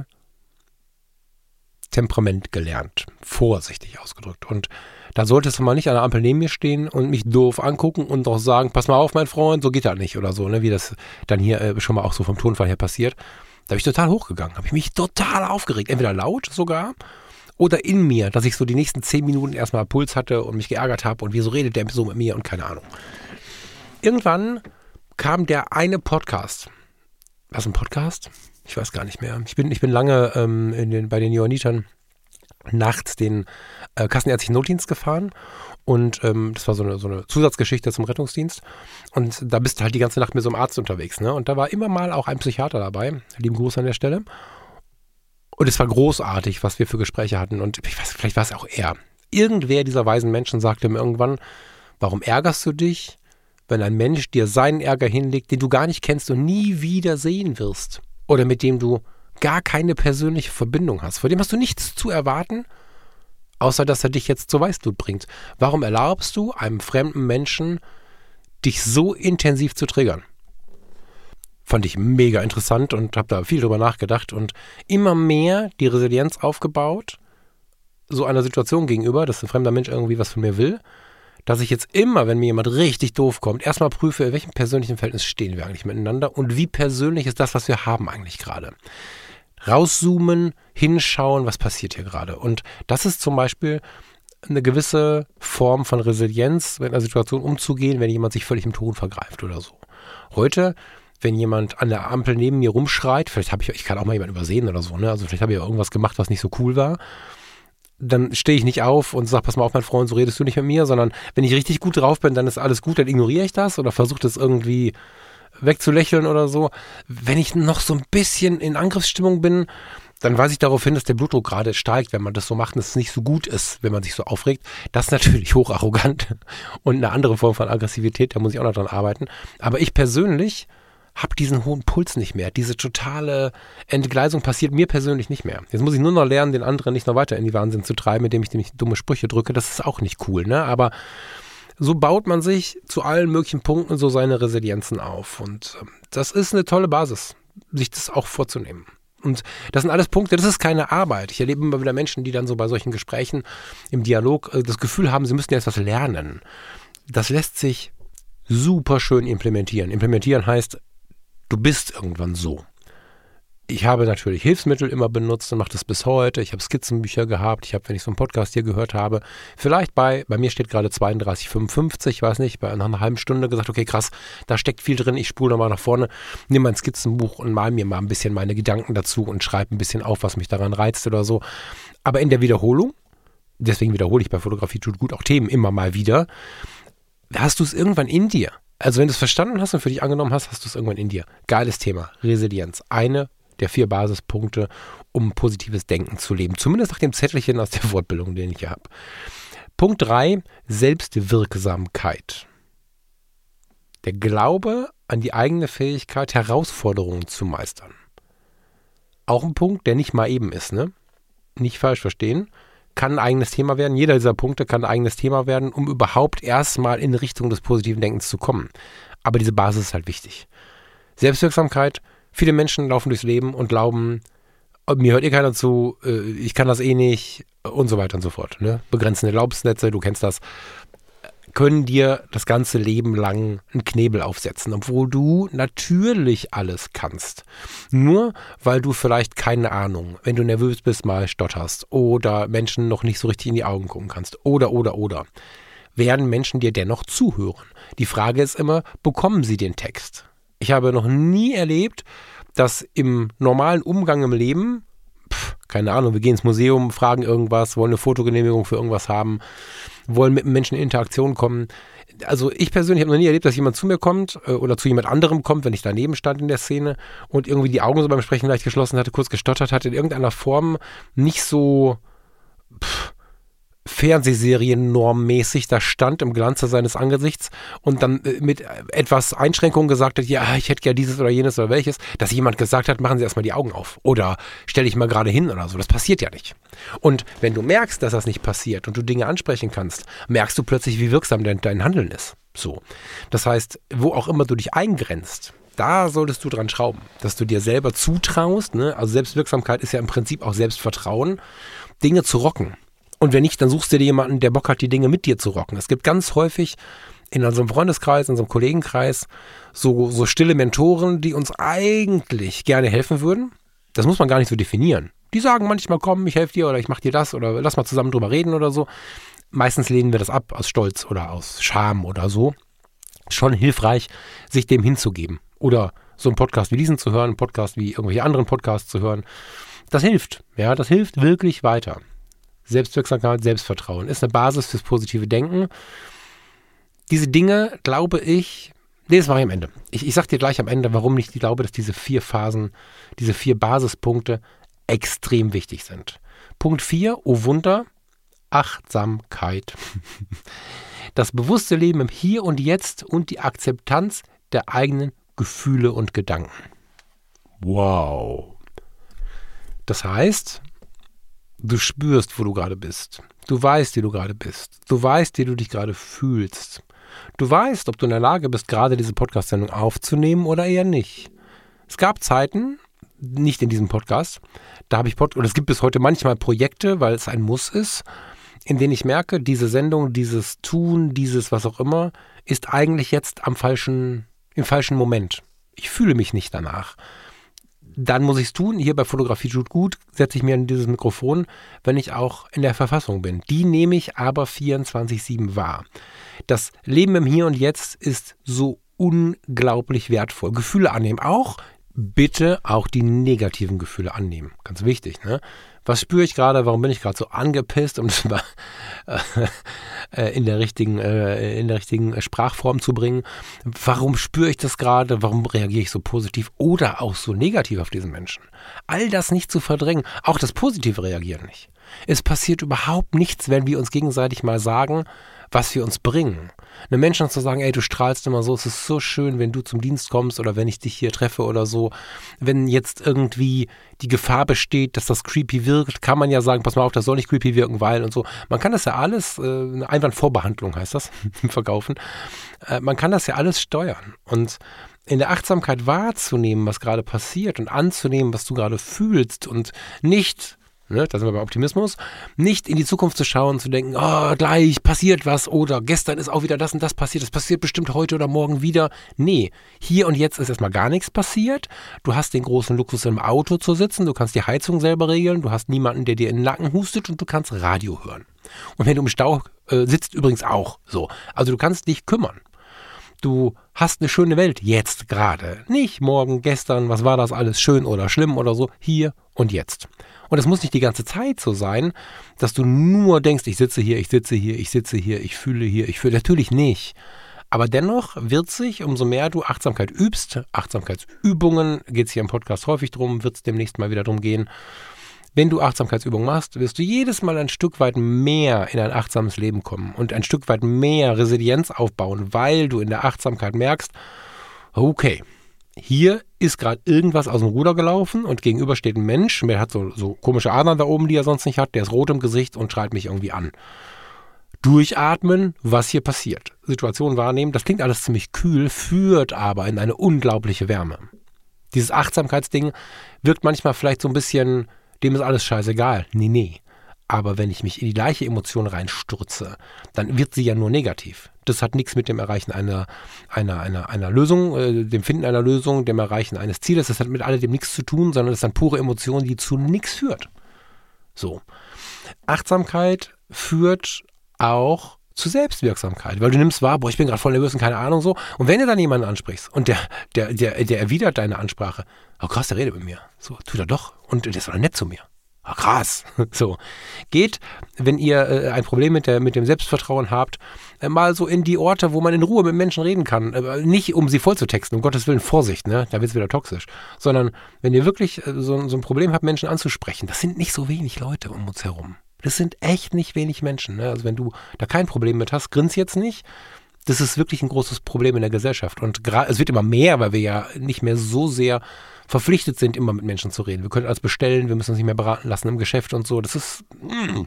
Temperament gelernt, vorsichtig ausgedrückt. Und da solltest du mal nicht an der Ampel neben mir stehen und mich doof angucken und doch sagen, pass mal auf, mein Freund, so geht das nicht oder so, ne, wie das dann hier äh, schon mal auch so vom Tonfall her passiert. Da bin ich total hochgegangen, habe ich mich total aufgeregt, entweder laut sogar oder in mir, dass ich so die nächsten zehn Minuten erstmal Puls hatte und mich geärgert habe und wieso redet der so mit mir und keine Ahnung. Irgendwann kam der eine Podcast. Was ein Podcast? Ich weiß gar nicht mehr. Ich bin, ich bin lange ähm, in den, bei den Johannitern nachts den äh, kassenärztlichen Notdienst gefahren und ähm, das war so eine, so eine Zusatzgeschichte zum Rettungsdienst und da bist du halt die ganze Nacht mit so einem Arzt unterwegs, ne? Und da war immer mal auch ein Psychiater dabei, lieben Gruß an der Stelle, und es war großartig, was wir für Gespräche hatten und ich weiß, vielleicht war es auch er. Irgendwer dieser weisen Menschen sagte mir irgendwann, warum ärgerst du dich, wenn ein Mensch dir seinen Ärger hinlegt, den du gar nicht kennst und nie wieder sehen wirst? Oder mit dem du gar keine persönliche Verbindung hast. Vor dem hast du nichts zu erwarten, außer dass er dich jetzt zur Weißglut bringt. Warum erlaubst du einem fremden Menschen, dich so intensiv zu triggern? Fand ich mega interessant und habe da viel drüber nachgedacht und immer mehr die Resilienz aufgebaut, so einer Situation gegenüber, dass ein fremder Mensch irgendwie was von mir will, dass ich jetzt immer, wenn mir jemand richtig doof kommt, erstmal prüfe, in welchem persönlichen Verhältnis stehen wir eigentlich miteinander und wie persönlich ist das, was wir haben eigentlich gerade. Rauszoomen, hinschauen, was passiert hier gerade. Und das ist zum Beispiel eine gewisse Form von Resilienz, mit einer Situation umzugehen, wenn jemand sich völlig im Ton vergreift oder so. Heute, wenn jemand an der Ampel neben mir rumschreit, vielleicht habe ich, ich kann auch mal jemanden übersehen oder so, ne? Also vielleicht habe ich ja irgendwas gemacht, was nicht so cool war, dann stehe ich nicht auf und sage, pass mal auf, mein Freund, so redest du nicht mit mir, sondern wenn ich richtig gut drauf bin, dann ist alles gut, dann ignoriere ich das oder versuche das irgendwie wegzulächeln oder so. Wenn ich noch so ein bisschen in Angriffsstimmung bin, dann weise ich darauf hin, dass der Blutdruck gerade steigt, wenn man das so macht und es nicht so gut ist, wenn man sich so aufregt. Das ist natürlich hocharrogant und eine andere Form von Aggressivität, da muss ich auch noch dran arbeiten. Aber ich persönlich habe diesen hohen Puls nicht mehr. Diese totale Entgleisung passiert mir persönlich nicht mehr. Jetzt muss ich nur noch lernen, den anderen nicht noch weiter in die Wahnsinn zu treiben, indem ich nämlich dumme Sprüche drücke. Das ist auch nicht cool, ne? Aber so baut man sich zu allen möglichen Punkten so seine Resilienzen auf. Und ähm, das ist eine tolle Basis, sich das auch vorzunehmen. Und das sind alles Punkte, das ist keine Arbeit. Ich erlebe immer wieder Menschen, die dann so bei solchen Gesprächen im Dialog äh, das Gefühl haben, sie müssten jetzt was lernen. Das lässt sich super schön implementieren. Implementieren heißt, du bist irgendwann so. Ich habe natürlich Hilfsmittel immer benutzt und mache das bis heute. Ich habe Skizzenbücher gehabt. Ich habe, wenn ich so einen Podcast hier gehört habe, vielleicht bei, bei mir steht gerade zweiunddreißig fünfundfünfzig, ich weiß nicht, bei nach einer halben Stunde gesagt, okay, krass, da steckt viel drin, ich spule nochmal nach vorne, nehme mein Skizzenbuch und mal mir mal ein bisschen meine Gedanken dazu und schreibe ein bisschen auf, was mich daran reizt oder so. Aber in der Wiederholung, deswegen wiederhole ich bei Fotografie tut gut auch Themen immer mal wieder, hast du es irgendwann in dir. Also wenn du es verstanden hast und für dich angenommen hast, hast du es irgendwann in dir. Geiles Thema, Resilienz. Eine der vier Basispunkte, um positives Denken zu leben. Zumindest nach dem Zettelchen aus der Fortbildung, den ich hier habe. Punkt drei, Selbstwirksamkeit. Der Glaube an die eigene Fähigkeit, Herausforderungen zu meistern. Auch ein Punkt, der nicht mal eben ist, ne? Nicht falsch verstehen. Kann ein eigenes Thema werden. Jeder dieser Punkte kann ein eigenes Thema werden, um überhaupt erstmal in Richtung des positiven Denkens zu kommen. Aber diese Basis ist halt wichtig. Selbstwirksamkeit. Viele Menschen laufen durchs Leben und glauben, mir hört eh keiner zu, ich kann das eh nicht und so weiter und so fort. Ne? Begrenzende Glaubenssätze, du kennst das. können dir das ganze Leben lang einen Knebel aufsetzen, obwohl du natürlich alles kannst. Nur weil du vielleicht keine Ahnung, wenn du nervös bist, mal stotterst oder Menschen noch nicht so richtig in die Augen gucken kannst oder, oder, oder, werden Menschen dir dennoch zuhören. Die Frage ist immer, bekommen sie den Text? Ich habe noch nie erlebt, dass im normalen Umgang im Leben, pf, keine Ahnung, wir gehen ins Museum, fragen irgendwas, wollen eine Fotogenehmigung für irgendwas haben, wollen mit Menschen in Interaktion kommen. Also ich persönlich habe noch nie erlebt, dass jemand zu mir kommt äh, oder zu jemand anderem kommt, wenn ich daneben stand in der Szene und irgendwie die Augen so beim Sprechen leicht geschlossen hatte, kurz gestottert hatte, in irgendeiner Form nicht so pff, Fernsehserien-normmäßig da stand im Glanze seines Angesichts und dann äh, mit etwas Einschränkungen gesagt hat, ja, ich hätte ja dieses oder jenes oder welches, dass jemand gesagt hat, machen Sie erstmal die Augen auf oder stell dich mal gerade hin oder so. Das passiert ja nicht. Und wenn du merkst, dass das nicht passiert und du Dinge ansprechen kannst, merkst du plötzlich, wie wirksam dein, dein Handeln ist. So. Das heißt, wo auch immer du dich eingrenzt, da solltest du dran schrauben, dass du dir selber zutraust, ne? Also Selbstwirksamkeit ist ja im Prinzip auch Selbstvertrauen, Dinge zu rocken. Und wenn nicht, dann suchst du dir jemanden, der Bock hat, die Dinge mit dir zu rocken. Es gibt ganz häufig in unserem Freundeskreis, in unserem Kollegenkreis so, so stille Mentoren, die uns eigentlich gerne helfen würden. Das muss man gar nicht so definieren. Die sagen manchmal, komm, ich helfe dir oder ich mache dir das oder lass mal zusammen drüber reden oder so. Meistens lehnen wir das ab aus Stolz oder aus Scham oder so. Schon hilfreich, sich dem hinzugeben. Oder so einen Podcast wie diesen zu hören, einen Podcast wie irgendwelche anderen Podcasts zu hören. Das hilft. Ja, das hilft wirklich weiter. Selbstwirksamkeit, Selbstvertrauen ist eine Basis fürs positive Denken. Diese Dinge, glaube ich, nee, das mache ich am Ende. Ich, ich sage dir gleich am Ende, warum ich glaube, dass diese vier Phasen, diese vier Basispunkte extrem wichtig sind. Punkt vier, oh Wunder, Achtsamkeit. Das bewusste Leben im Hier und Jetzt und die Akzeptanz der eigenen Gefühle und Gedanken. Wow. Das heißt, du spürst, wo du gerade bist. Du weißt, wie du gerade bist. Du weißt, wie du dich gerade fühlst. Du weißt, ob du in der Lage bist, gerade diese Podcast-Sendung aufzunehmen oder eher nicht. Es gab Zeiten, nicht in diesem Podcast, da habe ich Pod- oder es gibt bis heute manchmal Projekte, weil es ein Muss ist, in denen ich merke, diese Sendung, dieses Tun, dieses was auch immer, ist eigentlich jetzt am falschen, im falschen Moment. Ich fühle mich nicht danach. Dann muss ich es tun. Hier bei Fotografie tut gut, setze ich mir in dieses Mikrofon, wenn ich auch in der Verfassung bin. Die nehme ich aber vierundzwanzig sieben wahr. Das Leben im Hier und Jetzt ist so unglaublich wertvoll. Gefühle annehmen auch. Bitte auch die negativen Gefühle annehmen. Ganz wichtig, ne? Was spüre ich gerade? Warum bin ich gerade so angepisst, um das mal äh, in der richtigen, äh, in der richtigen Sprachform zu bringen? Warum spüre ich das gerade? Warum reagiere ich so positiv oder auch so negativ auf diesen Menschen? All das nicht zu verdrängen, auch das positive Reagieren nicht. Es passiert überhaupt nichts, wenn wir uns gegenseitig mal sagen, was wir uns bringen. Einem Menschen zu sagen, ey, du strahlst immer so, es ist so schön, wenn du zum Dienst kommst oder wenn ich dich hier treffe oder so. Wenn jetzt irgendwie die Gefahr besteht, dass das creepy wirkt, kann man ja sagen, pass mal auf, das soll nicht creepy wirken, weil und so. Man kann das ja alles, äh, eine Einwandvorbehandlung heißt das im Verkaufen, äh, man kann das ja alles steuern. Und in der Achtsamkeit wahrzunehmen, was gerade passiert und anzunehmen, was du gerade fühlst und nicht... Ne, da sind wir bei Optimismus, nicht in die Zukunft zu schauen und zu denken, oh, gleich passiert was oder gestern ist auch wieder das und das passiert, das passiert bestimmt heute oder morgen wieder. Nee, hier und jetzt ist erstmal gar nichts passiert. Du hast den großen Luxus im Auto zu sitzen, du kannst die Heizung selber regeln, du hast niemanden, der dir in den Nacken hustet und du kannst Radio hören. Und wenn du im Stau äh, sitzt, übrigens auch so. Also du kannst dich kümmern. Du hast eine schöne Welt, jetzt gerade. Nicht morgen, gestern, was war das alles, schön oder schlimm oder so, hier und jetzt. Und es muss nicht die ganze Zeit so sein, dass du nur denkst, ich sitze hier, ich sitze hier, ich sitze hier, ich fühle hier, ich fühle. Natürlich nicht. Aber dennoch wird sich, umso mehr du Achtsamkeit übst, Achtsamkeitsübungen, geht es hier im Podcast häufig drum, wird es demnächst mal wieder drum gehen. Wenn du Achtsamkeitsübungen machst, wirst du jedes Mal ein Stück weit mehr in ein achtsames Leben kommen und ein Stück weit mehr Resilienz aufbauen, weil du in der Achtsamkeit merkst, okay, hier ist gerade irgendwas aus dem Ruder gelaufen und gegenüber steht ein Mensch, der hat so, so komische Adern da oben, die er sonst nicht hat, der ist rot im Gesicht und schreit mich irgendwie an. Durchatmen, was hier passiert. Situation wahrnehmen, das klingt alles ziemlich kühl, führt aber in eine unglaubliche Wärme. Dieses Achtsamkeitsding wirkt manchmal vielleicht so ein bisschen, dem ist alles scheißegal. Nee, nee. Aber wenn ich mich in die gleiche Emotion reinstürze, dann wird sie ja nur negativ. Das hat nichts mit dem Erreichen einer, einer, einer, einer Lösung, äh, dem Finden einer Lösung, dem Erreichen eines Zieles. Das hat mit alledem nichts zu tun, sondern das ist dann pure Emotion, die zu nichts führt. So. Achtsamkeit führt auch zu Selbstwirksamkeit, weil du nimmst wahr, boah, ich bin gerade voll nervös und keine Ahnung so. Und wenn du dann jemanden ansprichst und der, der, der, der erwidert deine Ansprache, oh krass, der redet mit mir. So, tut er doch. Und der ist doch nett zu mir. Ah, krass. So. Geht, wenn ihr äh, ein Problem mit, der, mit dem Selbstvertrauen habt, äh, mal so in die Orte, wo man in Ruhe mit Menschen reden kann. Äh, nicht, um sie vollzutexten, um Gottes Willen, Vorsicht, ne? Da wird es wieder toxisch. Sondern, wenn ihr wirklich äh, so, so ein Problem habt, Menschen anzusprechen, das sind nicht so wenig Leute um uns herum. Das sind echt nicht wenig Menschen. Ne? Also wenn du da kein Problem mit hast, grins jetzt nicht. Das ist wirklich ein großes Problem in der Gesellschaft. Und gra- es wird immer mehr, weil wir ja nicht mehr so sehr verpflichtet sind, immer mit Menschen zu reden. Wir können alles bestellen, wir müssen uns nicht mehr beraten lassen im Geschäft und so. Das ist, mm.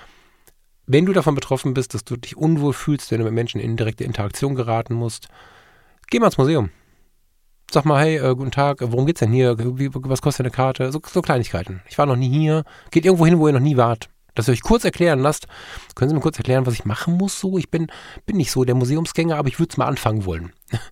Wenn du davon betroffen bist, dass du dich unwohl fühlst, wenn du mit Menschen in direkte Interaktion geraten musst, geh mal ins Museum. Sag mal, hey, äh, guten Tag, worum geht's denn hier? Wie, was kostet eine Karte? So, so Kleinigkeiten. Ich war noch nie hier. Geht irgendwo hin, wo ihr noch nie wart. Dass ihr euch kurz erklären lasst. Können Sie mir kurz erklären, was ich machen muss? So, ich bin, bin nicht so der Museumsgänger, aber ich würde es mal anfangen wollen.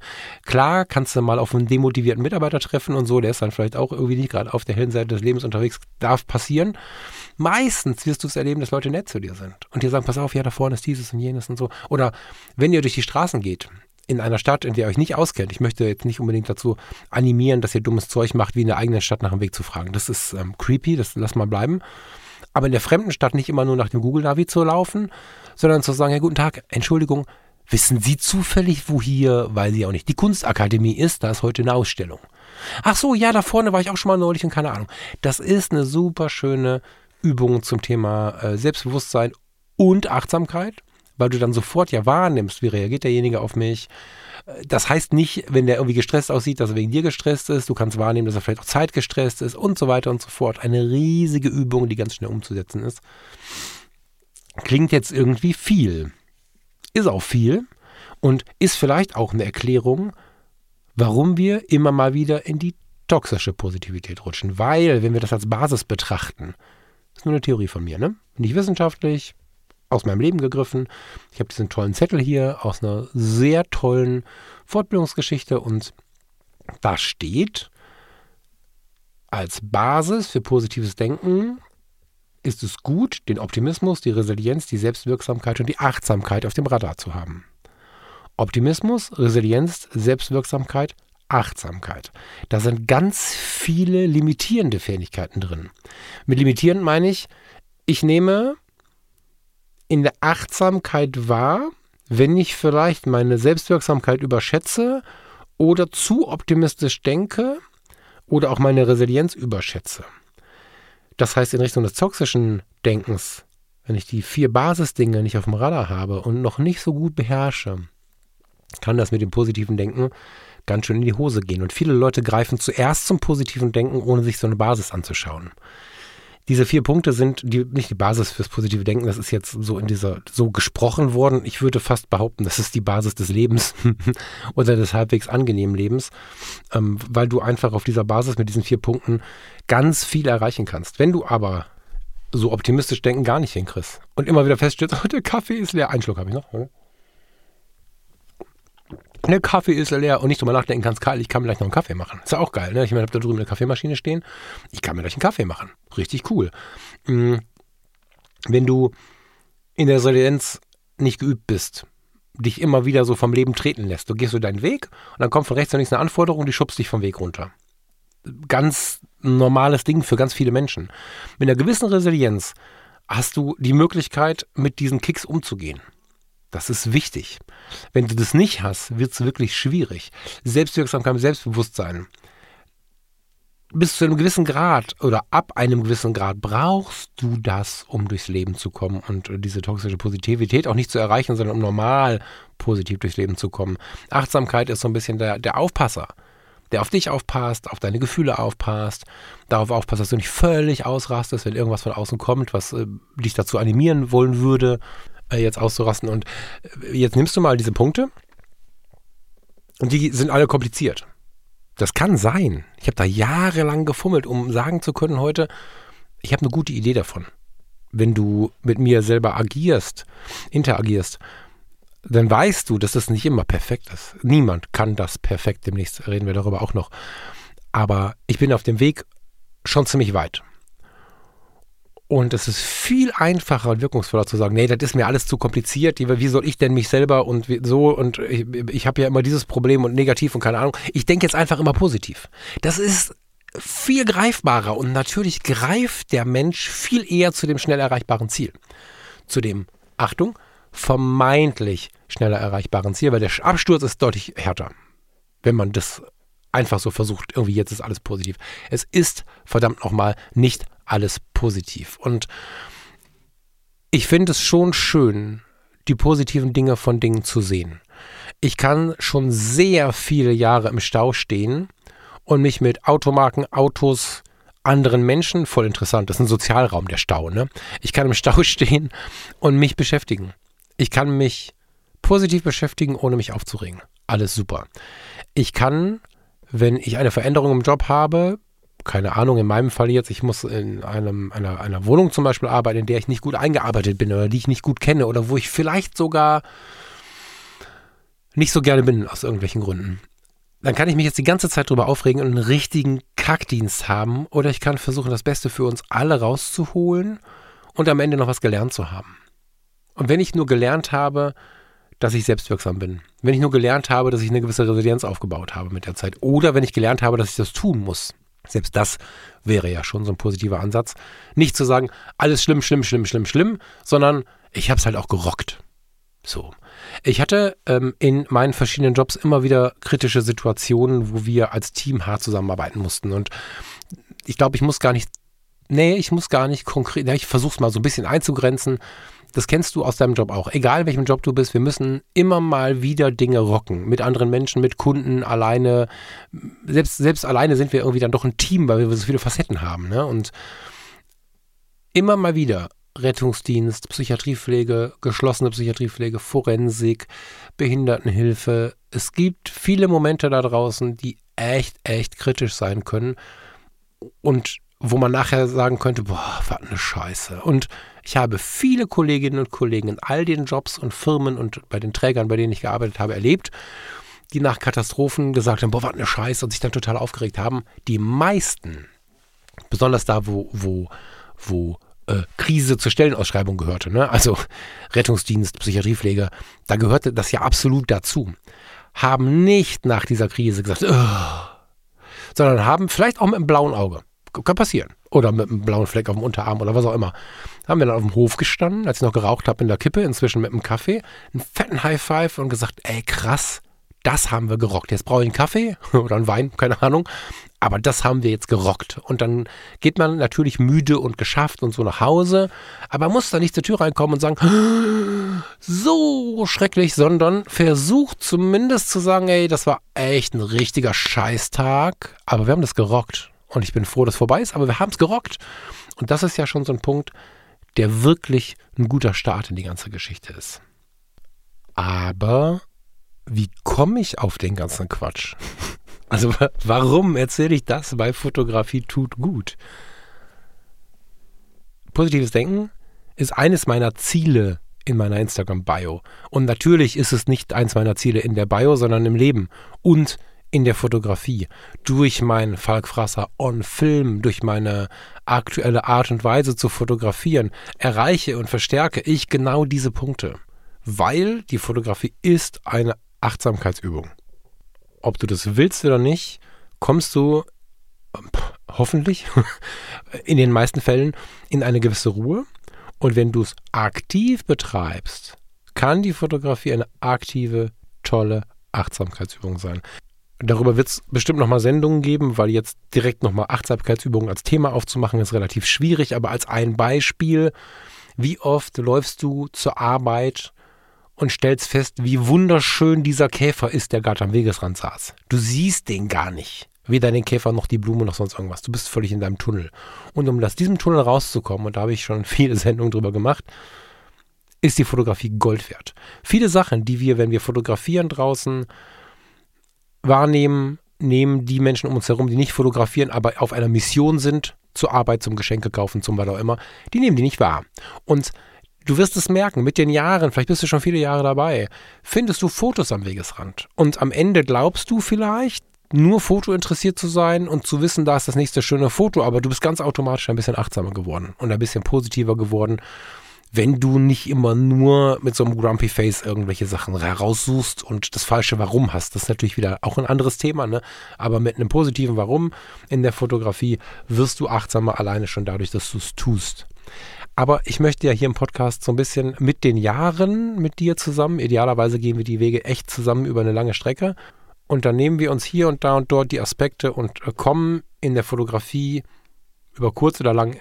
Klar, kannst du mal auf einen demotivierten Mitarbeiter treffen und so, der ist dann vielleicht auch irgendwie nicht gerade auf der hellen Seite des Lebens unterwegs. Darf passieren. Meistens wirst du es erleben, dass Leute nett zu dir sind und dir sagen, pass auf, ja, da vorne ist dieses und jenes und so. Oder wenn ihr durch die Straßen geht, in einer Stadt, in der ihr euch nicht auskennt. Ich möchte jetzt nicht unbedingt dazu animieren, dass ihr dummes Zeug macht, wie in der eigenen Stadt nach dem Weg zu fragen. Das ist ähm, creepy, das lass mal bleiben. Aber in der fremden Stadt nicht immer nur nach dem Google-Navi zu laufen, sondern zu sagen, ja, guten Tag, Entschuldigung, wissen Sie zufällig, wo hier, weil Sie auch nicht die Kunstakademie ist, da ist heute eine Ausstellung. Ach so, ja, da vorne war ich auch schon mal neulich und keine Ahnung. Das ist eine super schöne Übung zum Thema äh, Selbstbewusstsein und Achtsamkeit, weil du dann sofort ja wahrnimmst, wie reagiert derjenige auf mich. Das heißt nicht, wenn der irgendwie gestresst aussieht, dass er wegen dir gestresst ist. Du kannst wahrnehmen, dass er vielleicht auch zeitgestresst ist und so weiter und so fort. Eine riesige Übung, die ganz schnell umzusetzen ist. Klingt jetzt irgendwie viel. Ist auch viel und ist vielleicht auch eine Erklärung, warum wir immer mal wieder in die toxische Positivität rutschen. Weil, wenn wir das als Basis betrachten, ist nur eine Theorie von mir, ne? Nicht wissenschaftlich, aus meinem Leben gegriffen. Ich habe diesen tollen Zettel hier aus einer sehr tollen Fortbildungsgeschichte und da steht, als Basis für positives Denken ist es gut, den Optimismus, die Resilienz, die Selbstwirksamkeit und die Achtsamkeit auf dem Radar zu haben. Optimismus, Resilienz, Selbstwirksamkeit, Achtsamkeit. Da sind ganz viele limitierende Fähigkeiten drin. Mit limitierend meine ich, ich nehme in der Achtsamkeit wahr, wenn ich vielleicht meine Selbstwirksamkeit überschätze oder zu optimistisch denke oder auch meine Resilienz überschätze. Das heißt, in Richtung des toxischen Denkens, wenn ich die vier Basisdinge nicht auf dem Radar habe und noch nicht so gut beherrsche, kann das mit dem positiven Denken ganz schön in die Hose gehen. Und viele Leute greifen zuerst zum positiven Denken, ohne sich so eine Basis anzuschauen. Diese vier Punkte sind die, nicht die Basis fürs positive Denken, das ist jetzt so in dieser, so gesprochen worden. Ich würde fast behaupten, das ist die Basis des Lebens oder des halbwegs angenehmen Lebens, ähm, weil du einfach auf dieser Basis mit diesen vier Punkten ganz viel erreichen kannst. Wenn du aber so optimistisch denken gar nicht hinkriegst und immer wieder feststellst, oh, der Kaffee ist leer, einen Schluck habe ich noch, oder? Der Kaffee ist leer und nicht drüber nachdenken kannst, Karl, ich kann mir gleich noch einen Kaffee machen. Ist ja auch geil, ne? Ich meine, ich habe da drüben eine Kaffeemaschine stehen. Ich kann mir gleich einen Kaffee machen. Richtig cool. Wenn du in der Resilienz nicht geübt bist, dich immer wieder so vom Leben treten lässt, du gehst so deinen Weg und dann kommt von rechts und links eine Anforderung, die schubst dich vom Weg runter. Ganz normales Ding für ganz viele Menschen. Mit einer gewissen Resilienz hast du die Möglichkeit, mit diesen Kicks umzugehen. Das ist wichtig. Wenn du das nicht hast, wird es wirklich schwierig. Selbstwirksamkeit, Selbstbewusstsein. Bis zu einem gewissen Grad oder ab einem gewissen Grad brauchst du das, um durchs Leben zu kommen und diese toxische Positivität auch nicht zu erreichen, sondern um normal positiv durchs Leben zu kommen. Achtsamkeit ist so ein bisschen der, der Aufpasser, der auf dich aufpasst, auf deine Gefühle aufpasst, darauf aufpasst, dass du nicht völlig ausrastest, wenn irgendwas von außen kommt, was äh, dich dazu animieren wollen würde, jetzt auszurasten. Und jetzt nimmst du mal diese Punkte und die sind alle kompliziert. Das kann sein. Ich habe da jahrelang gefummelt, um sagen zu können heute, ich habe eine gute Idee davon. wenn du mit mir selber agierst, interagierst, dann weißt du, dass das nicht immer perfekt ist. Niemand kann das perfekt. Demnächst reden wir darüber auch noch. Aber ich bin auf dem Weg schon ziemlich weit. Und es ist viel einfacher und wirkungsvoller zu sagen, nee, das ist mir alles zu kompliziert. Wie soll ich denn mich selber und so und ich, ich habe ja immer dieses Problem und negativ und keine Ahnung. Ich denke jetzt einfach immer positiv. Das ist viel greifbarer und natürlich greift der Mensch viel eher zu dem schnell erreichbaren Ziel. Zu dem, Achtung, vermeintlich schneller erreichbaren Ziel, weil der Absturz ist deutlich härter, wenn man das einfach so versucht, irgendwie jetzt ist alles positiv. Es ist verdammt nochmal nicht alles positiv. Und ich finde es schon schön, die positiven Dinge von Dingen zu sehen. Ich kann schon sehr viele Jahre im Stau stehen und mich mit Automarken, Autos, anderen Menschen, voll interessant, das ist ein Sozialraum, der Stau, ne? Ich kann im Stau stehen und mich beschäftigen. Ich kann mich positiv beschäftigen, ohne mich aufzuregen. Alles super. Ich kann, wenn ich eine Veränderung im Job habe, keine Ahnung, in meinem Fall jetzt, ich muss in einem, einer, einer Wohnung zum Beispiel arbeiten, in der ich nicht gut eingearbeitet bin oder die ich nicht gut kenne oder wo ich vielleicht sogar nicht so gerne bin, aus irgendwelchen Gründen. Dann kann ich mich jetzt die ganze Zeit drüber aufregen und einen richtigen Kackdienst haben oder ich kann versuchen, das Beste für uns alle rauszuholen und am Ende noch was gelernt zu haben. Und wenn ich nur gelernt habe, dass ich selbstwirksam bin, wenn ich nur gelernt habe, dass ich eine gewisse Resilienz aufgebaut habe mit der Zeit oder wenn ich gelernt habe, dass ich das tun muss, selbst das wäre ja schon so ein positiver Ansatz. Nicht zu sagen, alles schlimm, schlimm, schlimm, schlimm, schlimm, sondern ich habe es halt auch gerockt. So. Ich hatte ähm, in meinen verschiedenen Jobs immer wieder kritische Situationen, wo wir als Team hart zusammenarbeiten mussten. Und ich glaube, ich muss gar nicht, nee, ich muss gar nicht konkret, ich versuche es mal so ein bisschen einzugrenzen. Das kennst du aus deinem Job auch. Egal, welchem Job du bist, wir müssen immer mal wieder Dinge rocken. Mit anderen Menschen, mit Kunden, alleine. Selbst, selbst alleine sind wir irgendwie dann doch ein Team, weil wir so viele Facetten haben. Ne? Und immer mal wieder Rettungsdienst, Psychiatriepflege, geschlossene Psychiatriepflege, Forensik, Behindertenhilfe. Es gibt viele Momente da draußen, die echt, echt kritisch sein können. Und wo man nachher sagen könnte, boah, was eine Scheiße. Und ich habe viele Kolleginnen und Kollegen in all den Jobs und Firmen und bei den Trägern, bei denen ich gearbeitet habe, erlebt, die nach Katastrophen gesagt haben, boah, was eine Scheiße und sich dann total aufgeregt haben. Die meisten, besonders da, wo, wo, wo äh, Krise zur Stellenausschreibung gehörte, ne? Also Rettungsdienst, Psychiatriepflege, da gehörte das ja absolut dazu, haben nicht nach dieser Krise gesagt, oh, sondern haben vielleicht auch mit einem blauen Auge, kann passieren, oder mit einem blauen Fleck auf dem Unterarm oder was auch immer, haben wir dann auf dem Hof gestanden, als ich noch geraucht habe in der Kippe, inzwischen mit einem Kaffee, einen fetten High Five und gesagt, ey krass, das haben wir gerockt. Jetzt brauche ich einen Kaffee oder einen Wein, keine Ahnung, aber das haben wir jetzt gerockt. Und dann geht man natürlich müde und geschafft und so nach Hause, aber muss da nicht zur Tür reinkommen und sagen, so schrecklich, sondern versucht zumindest zu sagen, ey, das war echt ein richtiger Scheißtag, aber wir haben das gerockt. Und ich bin froh, dass es vorbei ist, aber wir haben es gerockt. Und das ist ja schon so ein Punkt, der wirklich ein guter Start in die ganze Geschichte ist. Aber wie komme ich auf den ganzen Quatsch? Also warum erzähle ich das bei Fotografie tut gut? Positives Denken ist eines meiner Ziele in meiner Instagram-Bio. Und natürlich ist es nicht eins meiner Ziele in der Bio, sondern im Leben und in der Fotografie. Durch meinen Falk Frasser on Film, durch meine aktuelle Art und Weise zu fotografieren, erreiche und verstärke ich genau diese Punkte. Weil die Fotografie ist eine Achtsamkeitsübung. Ob du das willst oder nicht, kommst du hoffentlich in den meisten Fällen in eine gewisse Ruhe. Und wenn du es aktiv betreibst, kann die Fotografie eine aktive, tolle Achtsamkeitsübung sein. Darüber wird es bestimmt nochmal Sendungen geben, weil jetzt direkt nochmal Achtsamkeitsübungen als Thema aufzumachen, ist relativ schwierig. Aber als ein Beispiel, wie oft läufst du zur Arbeit und stellst fest, wie wunderschön dieser Käfer ist, der gerade am Wegesrand saß. Du siehst den gar nicht. Weder den Käfer noch die Blume noch sonst irgendwas. Du bist völlig in deinem Tunnel. Und um aus diesem Tunnel rauszukommen, und da habe ich schon viele Sendungen drüber gemacht, ist die Fotografie Gold wert. Viele Sachen, die wir, wenn wir fotografieren draußen, wahrnehmen, nehmen die Menschen um uns herum, die nicht fotografieren, aber auf einer Mission sind, zur Arbeit, zum Geschenke kaufen, zum was auch immer, die nehmen die nicht wahr. Und du wirst es merken, mit den Jahren, vielleicht bist du schon viele Jahre dabei, findest du Fotos am Wegesrand. Und am Ende glaubst du vielleicht, nur Foto interessiert zu sein und zu wissen, da ist das nächste schöne Foto, aber du bist ganz automatisch ein bisschen achtsamer geworden und ein bisschen positiver geworden, wenn du nicht immer nur mit so einem Grumpy Face irgendwelche Sachen heraussuchst und das falsche Warum hast. Das ist natürlich wieder auch ein anderes Thema, ne? Aber mit einem positiven Warum in der Fotografie wirst du achtsamer alleine schon dadurch, dass du es tust. Aber ich möchte ja hier im Podcast so ein bisschen mit den Jahren mit dir zusammen, idealerweise gehen wir die Wege echt zusammen über eine lange Strecke, und dann nehmen wir uns hier und da und dort die Aspekte und kommen in der Fotografie über kurz oder lang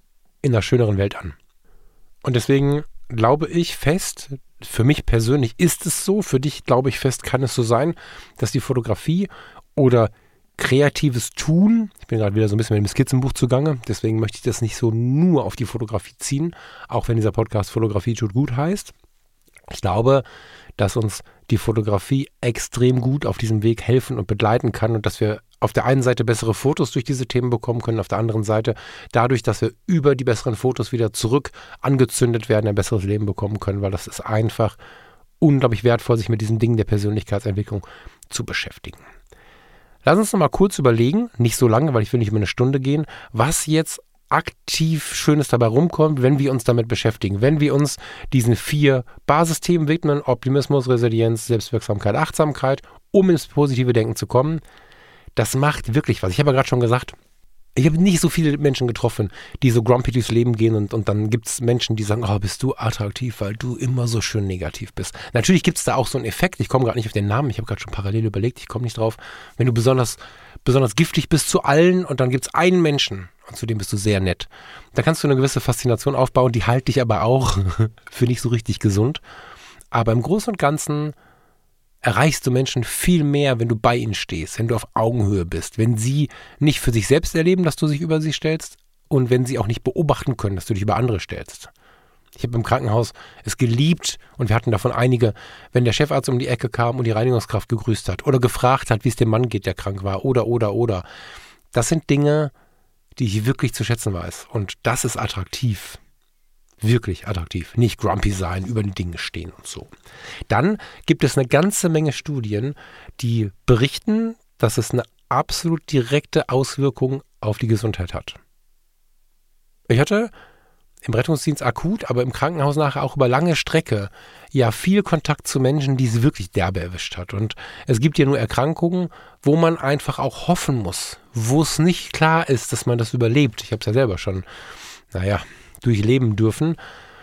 in einer schöneren Welt an. Und deswegen glaube ich fest, für mich persönlich ist es so, für dich glaube ich fest, kann es so sein, dass die Fotografie oder kreatives Tun, ich bin gerade wieder so ein bisschen mit dem Skizzenbuch zugange, deswegen möchte ich das nicht so nur auf die Fotografie ziehen, auch wenn dieser Podcast Fotografie tut gut heißt. Ich glaube, dass uns die Fotografie extrem gut auf diesem Weg helfen und begleiten kann und dass wir auf der einen Seite bessere Fotos durch diese Themen bekommen können, auf der anderen Seite dadurch, dass wir über die besseren Fotos wieder zurück angezündet werden, ein besseres Leben bekommen können, weil das ist einfach unglaublich wertvoll, sich mit diesen Dingen der Persönlichkeitsentwicklung zu beschäftigen. Lass uns noch mal kurz überlegen, nicht so lange, weil ich will nicht über eine Stunde gehen, was jetzt aktiv Schönes dabei rumkommt, wenn wir uns damit beschäftigen. Wenn wir uns diesen vier Basisthemen widmen, Optimismus, Resilienz, Selbstwirksamkeit, Achtsamkeit, um ins positive Denken zu kommen, das macht wirklich was. Ich habe ja gerade schon gesagt, ich habe nicht so viele Menschen getroffen, die so grumpy durchs Leben gehen und, und dann gibt es Menschen, die sagen, oh, bist du attraktiv, weil du immer so schön negativ bist. Natürlich gibt es da auch so einen Effekt, ich komme gerade nicht auf den Namen, ich habe gerade schon parallel überlegt, ich komme nicht drauf, wenn du besonders, besonders giftig bist zu allen und dann gibt es einen Menschen und zu dem bist du sehr nett. Da kannst du eine gewisse Faszination aufbauen, die halte dich aber auch für nicht so richtig gesund. Aber im Großen und Ganzen erreichst du Menschen viel mehr, wenn du bei ihnen stehst, wenn du auf Augenhöhe bist, wenn sie nicht für sich selbst erleben, dass du dich über sie stellst und wenn sie auch nicht beobachten können, dass du dich über andere stellst. Ich habe im Krankenhaus es geliebt und wir hatten davon einige, wenn der Chefarzt um die Ecke kam und die Reinigungskraft gegrüßt hat oder gefragt hat, wie es dem Mann geht, der krank war oder, oder, oder. Das sind Dinge, die ich wirklich zu schätzen weiß und das ist attraktiv. Wirklich attraktiv. Nicht grumpy sein, über den Dingen stehen und so. Dann gibt es eine ganze Menge Studien, die berichten, dass es eine absolut direkte Auswirkung auf die Gesundheit hat. Ich hatte im Rettungsdienst akut, aber im Krankenhaus nachher auch über lange Strecke ja viel Kontakt zu Menschen, die es wirklich derbe erwischt hat. Und es gibt ja nur Erkrankungen, wo man einfach auch hoffen muss, wo es nicht klar ist, dass man das überlebt. Ich habe es ja selber schon, naja, durchleben dürfen.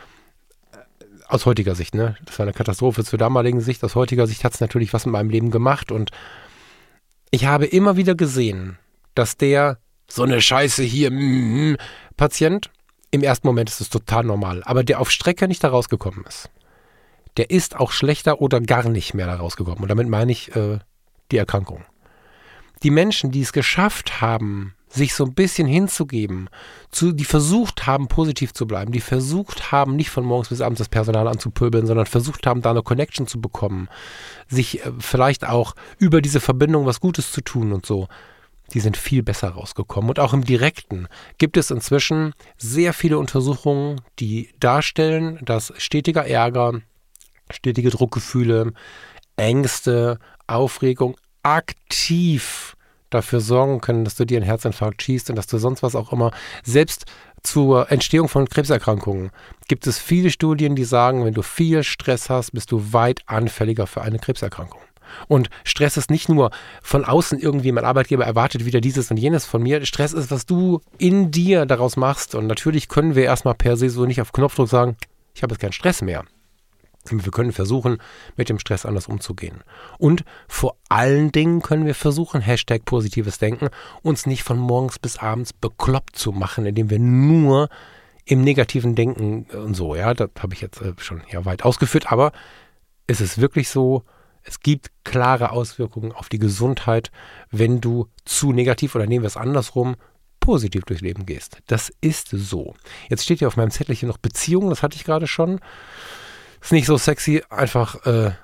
Aus heutiger Sicht, ne? Das war eine Katastrophe zur damaligen Sicht. Aus heutiger Sicht hat es natürlich was mit meinem Leben gemacht und ich habe immer wieder gesehen, dass der so eine Scheiße hier mm, Patient, im ersten Moment ist es total normal, aber der auf Strecke nicht da rausgekommen ist, der ist auch schlechter oder gar nicht mehr da rausgekommen. Und damit meine ich äh, die Erkrankung. Die Menschen, die es geschafft haben, sich so ein bisschen hinzugeben, zu, die versucht haben, positiv zu bleiben, die versucht haben, nicht von morgens bis abends das Personal anzupöbeln, sondern versucht haben, da eine Connection zu bekommen, sich äh, vielleicht auch über diese Verbindung was Gutes zu tun und so, die sind viel besser rausgekommen. Und auch im Direkten gibt es inzwischen sehr viele Untersuchungen, die darstellen, dass stetiger Ärger, stetige Druckgefühle, Ängste, Aufregung aktiv dafür sorgen können, dass du dir einen Herzinfarkt schießt und dass du sonst was auch immer. Selbst zur Entstehung von Krebserkrankungen gibt es viele Studien, die sagen, wenn du viel Stress hast, bist du weit anfälliger für eine Krebserkrankung. Und Stress ist nicht nur von außen irgendwie, mein Arbeitgeber erwartet wieder dieses und jenes von mir. Stress ist, was du in dir daraus machst. Und natürlich können wir erstmal per se so nicht auf Knopfdruck sagen, ich habe jetzt keinen Stress mehr. Wir können versuchen, mit dem Stress anders umzugehen. Und vor allen Dingen können wir versuchen, Hashtag positives Denken, uns nicht von morgens bis abends bekloppt zu machen, indem wir nur im negativen Denken und so, ja, das habe ich jetzt schon ja weit ausgeführt, aber es ist wirklich so, es gibt klare Auswirkungen auf die Gesundheit, wenn du zu negativ oder nehmen wir es andersrum, positiv durchs Leben gehst. Das ist so. Jetzt steht hier auf meinem Zettelchen noch Beziehung, das hatte ich gerade schon. Ist nicht so sexy, einfach äh,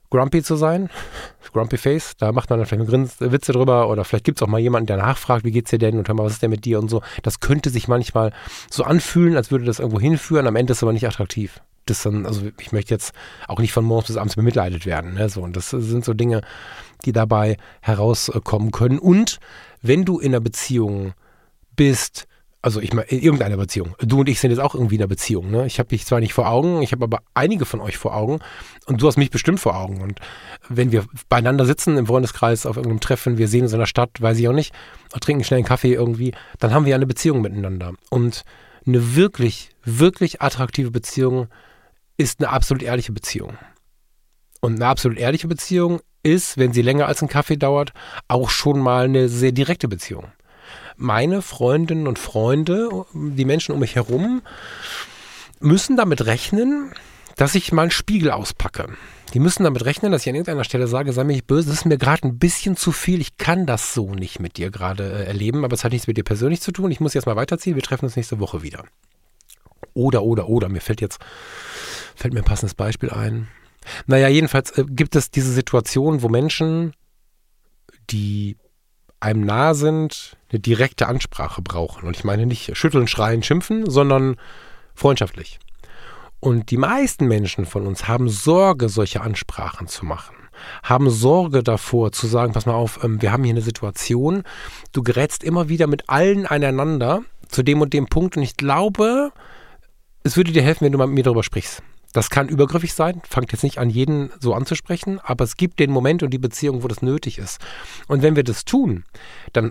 grumpy zu sein, grumpy face, da macht man dann vielleicht Grins, Witze drüber oder vielleicht gibt es auch mal jemanden, der nachfragt, wie geht's dir denn und hör mal, was ist denn mit dir und so. Das könnte sich manchmal so anfühlen, als würde das irgendwo hinführen, am Ende ist es aber nicht attraktiv. Das dann, also ich möchte jetzt auch nicht von morgens bis abends bemitleidet werden, ne? So, und das sind so Dinge, die dabei herauskommen können. Und wenn du in einer Beziehung bist, also ich meine, in irgendeiner Beziehung. Du und ich sind jetzt auch irgendwie in einer Beziehung. Ne? Ich habe dich zwar nicht vor Augen, ich habe aber einige von euch vor Augen und du hast mich bestimmt vor Augen. Und wenn wir beieinander sitzen im Freundeskreis auf irgendeinem Treffen, wir sehen uns in der Stadt, weiß ich auch nicht, und trinken schnell einen Kaffee irgendwie, dann haben wir eine Beziehung miteinander. Und eine wirklich, wirklich attraktive Beziehung ist eine absolut ehrliche Beziehung. Und eine absolut ehrliche Beziehung ist, wenn sie länger als ein Kaffee dauert, auch schon mal eine sehr direkte Beziehung. Meine Freundinnen und Freunde, die Menschen um mich herum, müssen damit rechnen, dass ich mal einen Spiegel auspacke. Die müssen damit rechnen, dass ich an irgendeiner Stelle sage, sei mir nicht böse, das ist mir gerade ein bisschen zu viel, ich kann das so nicht mit dir gerade äh, erleben, aber es hat nichts mit dir persönlich zu tun, ich muss jetzt mal weiterziehen, wir treffen uns nächste Woche wieder. Oder, oder, oder, mir fällt jetzt, fällt mir ein passendes Beispiel ein. Naja, jedenfalls äh, gibt es diese Situation, wo Menschen, die einem nah sind, eine direkte Ansprache brauchen. Und ich meine nicht schütteln, schreien, schimpfen, sondern freundschaftlich. Und die meisten Menschen von uns haben Sorge, solche Ansprachen zu machen. Haben Sorge davor, zu sagen, pass mal auf, wir haben hier eine Situation, du gerätst immer wieder mit allen aneinander zu dem und dem Punkt. Und ich glaube, es würde dir helfen, wenn du mal mit mir darüber sprichst. Das kann übergriffig sein, fangt jetzt nicht an, jeden so anzusprechen, aber es gibt den Moment und die Beziehung, wo das nötig ist. Und wenn wir das tun, dann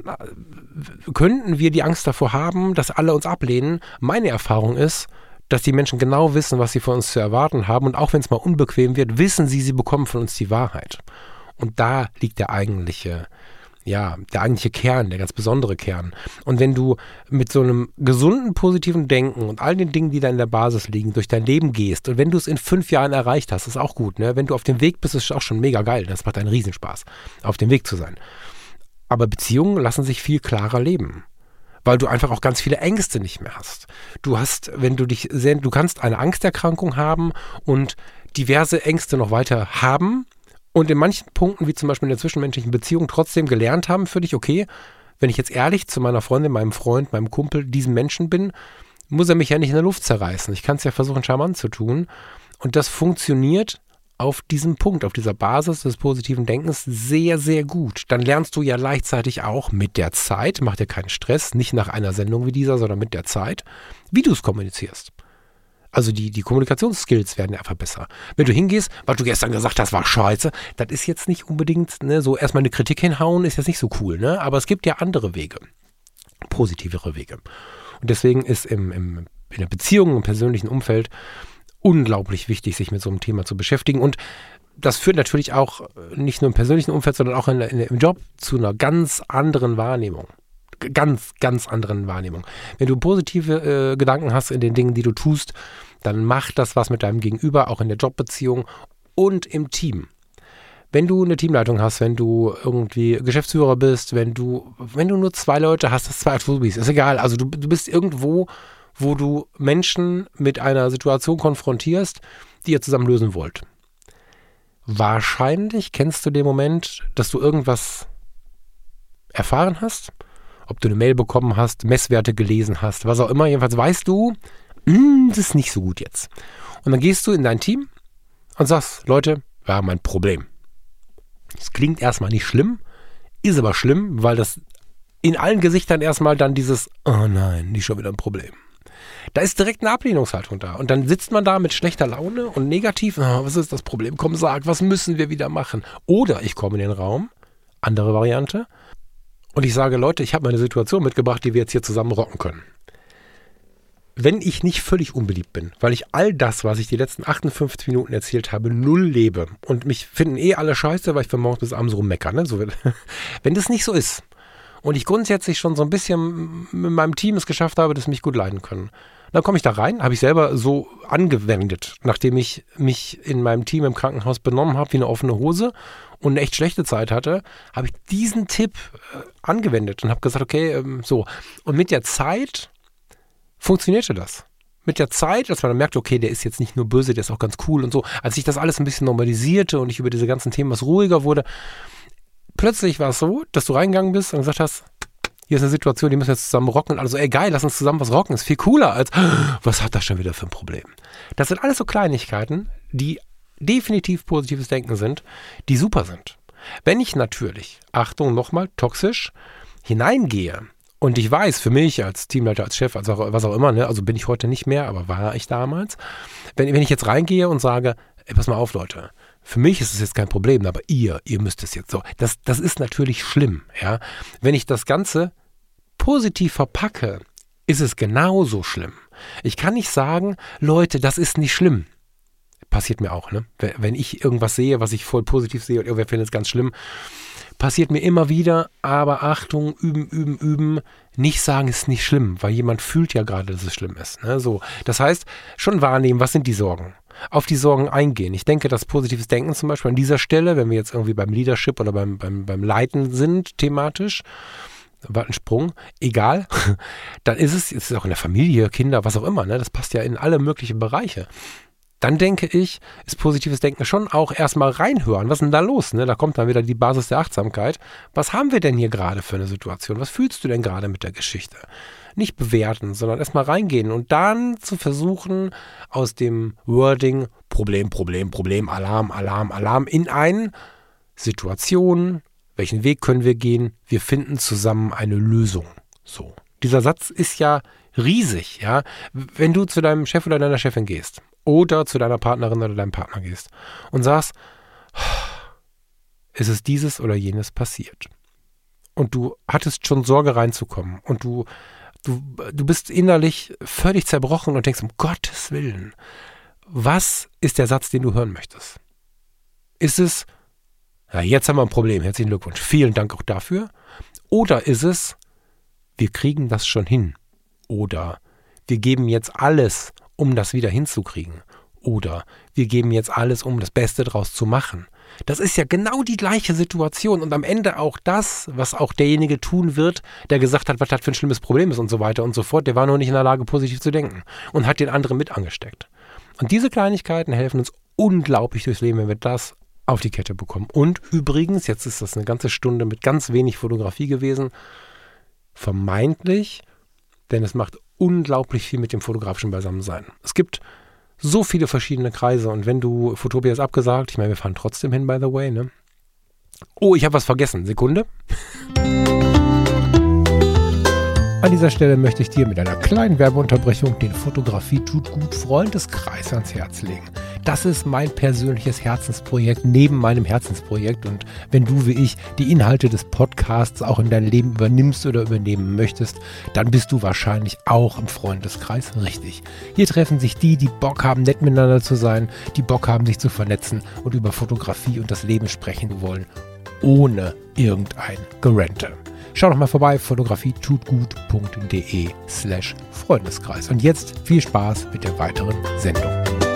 könnten wir die Angst davor haben, dass alle uns ablehnen. Meine Erfahrung ist, dass die Menschen genau wissen, was sie von uns zu erwarten haben und auch wenn es mal unbequem wird, wissen sie, sie bekommen von uns die Wahrheit. Und da liegt der eigentliche Ja, der eigentliche Kern, der ganz besondere Kern. Und wenn du mit so einem gesunden, positiven Denken und all den Dingen, die da in der Basis liegen, durch dein Leben gehst und wenn du es in fünf Jahren erreicht hast, ist auch gut. Ne? Wenn du auf dem Weg bist, ist es auch schon mega geil. Das macht einen Riesenspaß, auf dem Weg zu sein. Aber Beziehungen lassen sich viel klarer leben, weil du einfach auch ganz viele Ängste nicht mehr hast. Du hast, wenn du dich sehr, du kannst eine Angsterkrankung haben und diverse Ängste noch weiter haben, und in manchen Punkten, wie zum Beispiel in der zwischenmenschlichen Beziehung, trotzdem gelernt haben für dich, okay, wenn ich jetzt ehrlich zu meiner Freundin, meinem Freund, meinem Kumpel, diesem Menschen bin, muss er mich ja nicht in der Luft zerreißen. Ich kann es ja versuchen, charmant zu tun. Und das funktioniert auf diesem Punkt, auf dieser Basis des positiven Denkens sehr, sehr gut. Dann lernst du ja gleichzeitig auch mit der Zeit, mach dir keinen Stress, nicht nach einer Sendung wie dieser, sondern mit der Zeit, wie du es kommunizierst. Also die, die Kommunikationsskills werden ja einfach besser. Wenn du hingehst, was du gestern gesagt hast, war scheiße, das ist jetzt nicht unbedingt, ne, so erstmal eine Kritik hinhauen, ist jetzt nicht so cool, ne? Aber es gibt ja andere Wege, positivere Wege. Und deswegen ist im, im, in der Beziehung, im persönlichen Umfeld unglaublich wichtig, sich mit so einem Thema zu beschäftigen. Und das führt natürlich auch nicht nur im persönlichen Umfeld, sondern auch in, in, im Job zu einer ganz anderen Wahrnehmung. Ganz, ganz anderen Wahrnehmung. Wenn du positive äh, Gedanken hast in den Dingen, die du tust, dann macht das was mit deinem Gegenüber, auch in der Jobbeziehung und im Team. Wenn du eine Teamleitung hast, wenn du irgendwie Geschäftsführer bist, wenn du, wenn du nur zwei Leute hast, das zwei Azubis, ist egal. Also du, du bist irgendwo, wo du Menschen mit einer Situation konfrontierst, die ihr zusammen lösen wollt. Wahrscheinlich kennst du den Moment, dass du irgendwas erfahren hast, ob du eine Mail bekommen hast, Messwerte gelesen hast, was auch immer. Jedenfalls weißt du, mh, das ist nicht so gut jetzt. Und dann gehst du in dein Team und sagst, Leute, wir haben ein Problem. Das klingt erstmal nicht schlimm, ist aber schlimm, weil das in allen Gesichtern erstmal dann dieses, oh nein, nicht schon wieder ein Problem. Da ist direkt eine Ablehnungshaltung da. Und dann sitzt man da mit schlechter Laune und negativ, oh, was ist das Problem? Komm, sag, was müssen wir wieder machen? Oder ich komme in den Raum, andere Variante, und ich sage, Leute, ich habe mir eine Situation mitgebracht, die wir jetzt hier zusammen rocken können. Wenn ich nicht völlig unbeliebt bin, weil ich all das, was ich die letzten achtundfünfzig Minuten erzählt habe, null lebe und mich finden eh alle scheiße, weil ich von morgens bis abends rummeckere, ne? So, wenn das nicht so ist und ich grundsätzlich schon so ein bisschen mit meinem Team es geschafft habe, dass sie mich gut leiden können, dann komme ich da rein, habe ich selber so angewendet, nachdem ich mich in meinem Team im Krankenhaus benommen habe wie eine offene Hose und eine echt schlechte Zeit hatte, habe ich diesen Tipp äh, angewendet und habe gesagt, okay, ähm, so. Und mit der Zeit funktionierte das. mit der Zeit, als man dann merkt, okay, der ist jetzt nicht nur böse, der ist auch ganz cool und so, als sich das alles ein bisschen normalisierte und ich über diese ganzen Themen was ruhiger wurde, plötzlich war es so, dass du reingegangen bist und gesagt hast, hier ist eine Situation, die müssen wir jetzt zusammen rocken und also, ey geil, lass uns zusammen was rocken, ist viel cooler als, was hat das schon wieder für ein Problem? Das sind alles so Kleinigkeiten, die definitiv positives Denken sind, die super sind. Wenn ich natürlich, Achtung nochmal, toxisch hineingehe und ich weiß, für mich als Teamleiter, als Chef, als auch, was auch immer, ne, also bin ich heute nicht mehr, aber war ich damals, wenn, wenn ich jetzt reingehe und sage, ey, pass mal auf Leute, für mich ist es jetzt kein Problem, aber ihr, ihr müsst es jetzt so. Das, das ist natürlich schlimm, ja. Wenn ich das Ganze positiv verpacke, ist es genauso schlimm. Ich kann nicht sagen, Leute, das ist nicht schlimm. Passiert mir auch, ne? Wenn ich irgendwas sehe, was ich voll positiv sehe und irgendwer findet es ganz schlimm, passiert mir immer wieder, aber Achtung, üben, üben, üben, nicht sagen, ist nicht schlimm, weil jemand fühlt ja gerade, dass es schlimm ist. Ne? So, das heißt, schon wahrnehmen, was sind die Sorgen? Auf die Sorgen eingehen. Ich denke, dass positives Denken zum Beispiel an dieser Stelle, wenn wir jetzt irgendwie beim Leadership oder beim, beim, beim Leiten sind, thematisch, war ein Sprung, egal, dann ist es, es ist auch in der Familie, Kinder, was auch immer, ne? Das passt ja in alle möglichen Bereiche. Dann denke ich, ist positives Denken schon auch erstmal reinhören. Was ist denn da los? Ne? Da kommt dann wieder die Basis der Achtsamkeit. Was haben wir denn hier gerade für eine Situation? Was fühlst du denn gerade mit der Geschichte? Nicht bewerten, sondern erstmal reingehen und dann zu versuchen, aus dem Wording Problem, Problem, Problem, Alarm, Alarm, Alarm in eine Situation, welchen Weg können wir gehen? Wir finden zusammen eine Lösung. So. Dieser Satz ist ja riesig, ja. Wenn du zu deinem Chef oder deiner Chefin gehst oder zu deiner Partnerin oder deinem Partner gehst und sagst, es ist dieses oder jenes passiert. Und du hattest schon Sorge reinzukommen und du, du, du bist innerlich völlig zerbrochen und denkst, um Gottes Willen, was ist der Satz, den du hören möchtest? Ist es, ja, jetzt haben wir ein Problem, herzlichen Glückwunsch, vielen Dank auch dafür. Oder ist es, wir kriegen das schon hin. Oder wir geben jetzt alles, um das wieder hinzukriegen. Oder wir geben jetzt alles, um das Beste draus zu machen. Das ist ja genau die gleiche Situation und am Ende auch das, was auch derjenige tun wird, der gesagt hat, was das für ein schlimmes Problem ist und so weiter und so fort, der war nur nicht in der Lage, positiv zu denken und hat den anderen mit angesteckt. Und diese Kleinigkeiten helfen uns unglaublich durchs Leben, wenn wir das auf die Kette bekommen. Und übrigens, jetzt ist das eine ganze Stunde mit ganz wenig Fotografie gewesen, vermeintlich, denn es macht unglaublich viel mit dem fotografischen Beisammensein. Es gibt so viele verschiedene Kreise und wenn du, Fotopia ist abgesagt, ich meine, wir fahren trotzdem hin, by the way, ne? Oh, ich habe was vergessen. Sekunde. An dieser Stelle möchte ich dir mit einer kleinen Werbeunterbrechung den Fotografie tut gut Freundeskreis ans Herz legen. Das ist mein persönliches Herzensprojekt neben meinem Herzensprojekt und wenn du wie ich die Inhalte des Podcasts auch in dein Leben übernimmst oder übernehmen möchtest, dann bist du wahrscheinlich auch im Freundeskreis richtig. Hier treffen sich die, die Bock haben, nett miteinander zu sein, die Bock haben, sich zu vernetzen und über Fotografie und das Leben sprechen wollen, ohne irgendein Gerente. Schau doch mal vorbei, fotografietutgut.de slash Freundeskreis. Und jetzt viel Spaß mit der weiteren Sendung.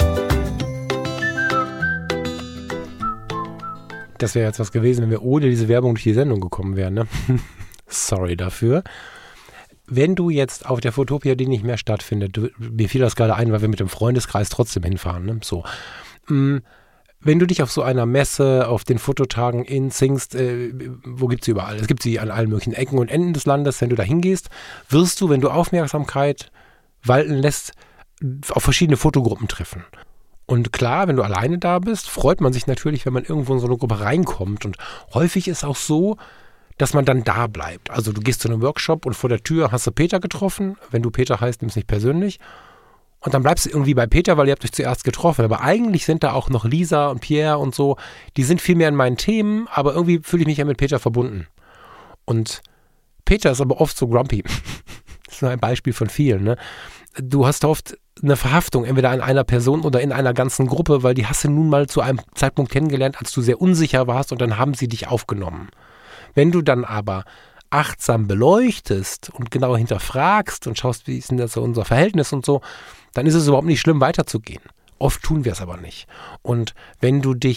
Das wäre jetzt was gewesen, wenn wir ohne diese Werbung durch die Sendung gekommen wären. Ne? Sorry dafür. Wenn du jetzt auf der Fotopia, die nicht mehr stattfindet, du, mir fiel das gerade ein, weil wir mit dem Freundeskreis trotzdem hinfahren. Ne? So. Mh, Wenn du dich auf so einer Messe, auf den Fototagen in Zingst, äh, wo gibt es sie überall? Es gibt sie an allen möglichen Ecken und Enden des Landes. Wenn du da hingehst, wirst du, wenn du Aufmerksamkeit walten lässt, auf verschiedene Fotogruppen treffen. Und klar, wenn du alleine da bist, freut man sich natürlich, wenn man irgendwo in so eine Gruppe reinkommt. Und häufig ist auch so, dass man dann da bleibt. Also du gehst zu einem Workshop und vor der Tür hast du Peter getroffen. Wenn du Peter heißt, nimmst du nicht persönlich. Und dann bleibst du irgendwie bei Peter, weil ihr habt euch zuerst getroffen. Aber eigentlich sind da auch noch Lisa und Pierre und so. Die sind viel mehr in meinen Themen, aber irgendwie fühle ich mich ja mit Peter verbunden. Und Peter ist aber oft so grumpy. Das ist nur ein Beispiel von vielen. Ne? Du hast oft eine Verhaftung, entweder an einer Person oder in einer ganzen Gruppe, weil die hast du nun mal zu einem Zeitpunkt kennengelernt, als du sehr unsicher warst und dann haben sie dich aufgenommen. Wenn du dann aber achtsam beleuchtest und genauer hinterfragst und schaust, wie ist denn das so unser Verhältnis und so, dann ist es überhaupt nicht schlimm, weiterzugehen. Oft tun wir es aber nicht. Und wenn du dich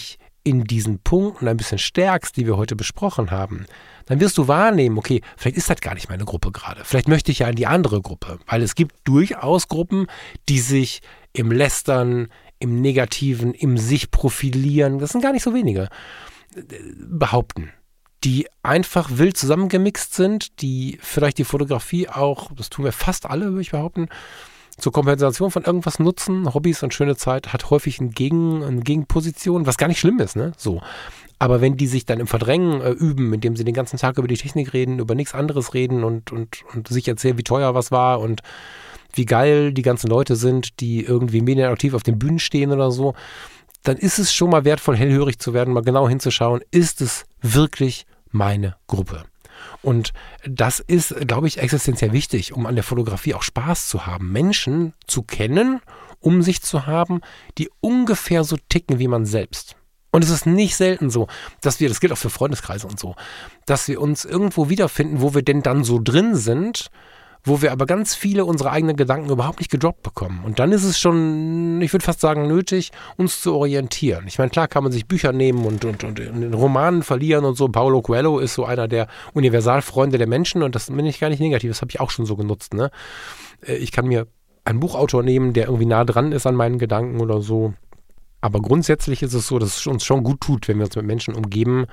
in diesen Punkten ein bisschen stärkst, die wir heute besprochen haben, dann wirst du wahrnehmen, okay, vielleicht ist das gar nicht meine Gruppe gerade. Vielleicht möchte ich ja in die andere Gruppe. Weil es gibt durchaus Gruppen, die sich im Lästern, im Negativen, im sich profilieren, das sind gar nicht so wenige, behaupten. Die einfach wild zusammengemixt sind, die vielleicht die Fotografie auch, das tun wir fast alle, würde ich behaupten, zur Kompensation von irgendwas nutzen. Hobbys und schöne Zeit hat häufig eine, Gegen, eine Gegenposition, was gar nicht schlimm ist, ne? So. Aber wenn die sich dann im Verdrängen äh, üben, indem sie den ganzen Tag über die Technik reden, über nichts anderes reden und, und, und sich erzählen, wie teuer was war und wie geil die ganzen Leute sind, die irgendwie medienaktiv auf den Bühnen stehen oder so, dann ist es schon mal wertvoll, hellhörig zu werden, mal genau hinzuschauen, ist es wirklich meine Gruppe? Und das ist, glaube ich, existenziell wichtig, um an der Fotografie auch Spaß zu haben, Menschen zu kennen, um sich zu haben, die ungefähr so ticken wie man selbst. Und es ist nicht selten so, dass wir, das gilt auch für Freundeskreise und so, dass wir uns irgendwo wiederfinden, wo wir denn dann so drin sind, wo wir aber ganz viele unserer eigenen Gedanken überhaupt nicht gedroppt bekommen. Und dann ist es schon, ich würde fast sagen, nötig, uns zu orientieren. Ich meine, klar kann man sich Bücher nehmen und, und, und in Romanen verlieren und so. Paulo Coelho ist so einer der Universalfreunde der Menschen und das bin ich gar nicht negativ, das habe ich auch schon so genutzt. Ne? Ich kann mir einen Buchautor nehmen, der irgendwie nah dran ist an meinen Gedanken oder so. Aber grundsätzlich ist es so, dass es uns schon gut tut, wenn wir uns mit Menschen umgeben,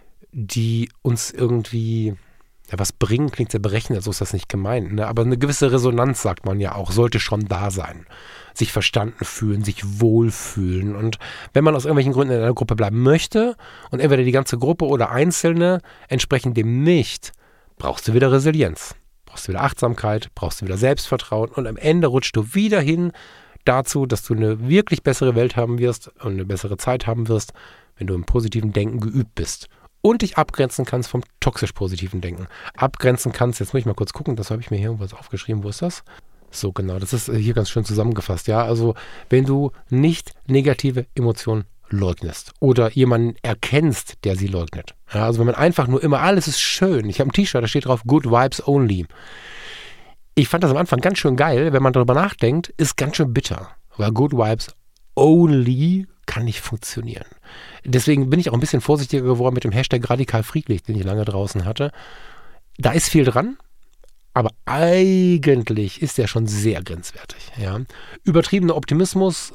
die uns irgendwie... Ja, was bringen, klingt sehr berechnet, so ist das nicht gemeint. Ne? Aber eine gewisse Resonanz, sagt man ja auch, sollte schon da sein. Sich verstanden fühlen, sich wohlfühlen. Und wenn man aus irgendwelchen Gründen in einer Gruppe bleiben möchte und entweder die ganze Gruppe oder Einzelne entsprechend dem nicht, brauchst du wieder Resilienz. Brauchst du wieder Achtsamkeit, brauchst du wieder Selbstvertrauen und am Ende rutschst du wieder hin dazu, dass du eine wirklich bessere Welt haben wirst und eine bessere Zeit haben wirst, wenn du im positiven Denken geübt bist. Und dich abgrenzen kannst vom toxisch-positiven Denken. Abgrenzen kannst, jetzt muss ich mal kurz gucken, das habe ich mir hier irgendwas aufgeschrieben, wo ist das? So, genau, das ist hier ganz schön zusammengefasst, ja. Also, wenn du nicht negative Emotionen leugnest oder jemanden erkennst, der sie leugnet. Ja, also, wenn man einfach nur immer, alles ist schön. Ich habe ein T-Shirt, da steht drauf, Good Vibes Only. Ich fand das am Anfang ganz schön geil, wenn man darüber nachdenkt, ist ganz schön bitter. Weil Good Vibes Only kann nicht funktionieren. Deswegen bin ich auch ein bisschen vorsichtiger geworden mit dem Hashtag radikal friedlich, den ich lange draußen hatte. Da ist viel dran, aber eigentlich ist der schon sehr grenzwertig. Ja. Übertriebener Optimismus,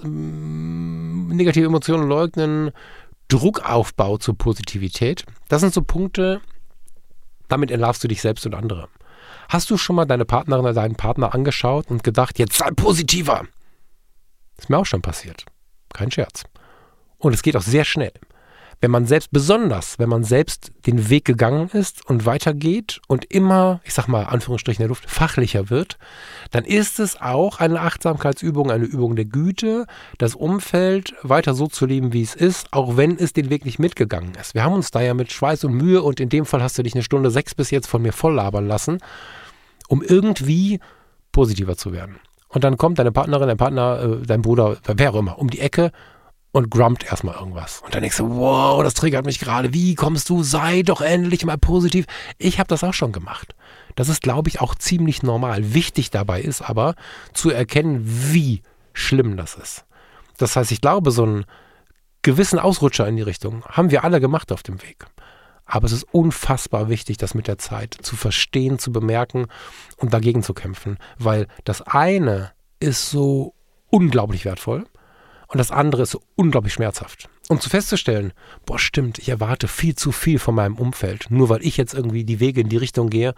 negative Emotionen leugnen, Druckaufbau zur Positivität, das sind so Punkte, damit entlarvst du dich selbst und andere. Hast du schon mal deine Partnerin oder deinen Partner angeschaut und gedacht, jetzt sei positiver? Ist mir auch schon passiert. Kein Scherz. Und es geht auch sehr schnell. Wenn man selbst, besonders wenn man selbst den Weg gegangen ist und weitergeht und immer, ich sag mal, Anführungsstrichen der Luft, fachlicher wird, dann ist es auch eine Achtsamkeitsübung, eine Übung der Güte, das Umfeld weiter so zu leben, wie es ist, auch wenn es den Weg nicht mitgegangen ist. Wir haben uns da ja mit Schweiß und Mühe und in dem Fall hast du dich eine Stunde sechs bis jetzt von mir voll labern lassen, um irgendwie positiver zu werden. Und dann kommt deine Partnerin, dein Partner, äh, dein Bruder, wer auch immer, um die Ecke und grumpt erstmal irgendwas. Und dann denkst du, wow, das triggert mich gerade. Wie kommst du? Sei doch endlich mal positiv. Ich habe das auch schon gemacht. Das ist, glaube ich, auch ziemlich normal. Wichtig dabei ist aber, zu erkennen, wie schlimm das ist. Das heißt, ich glaube, so einen gewissen Ausrutscher in die Richtung haben wir alle gemacht auf dem Weg. Aber es ist unfassbar wichtig, das mit der Zeit zu verstehen, zu bemerken und dagegen zu kämpfen. Weil das eine ist so unglaublich wertvoll und das andere ist so unglaublich schmerzhaft. Und zu festzustellen, boah stimmt, ich erwarte viel zu viel von meinem Umfeld, nur weil ich jetzt irgendwie die Wege in die Richtung gehe.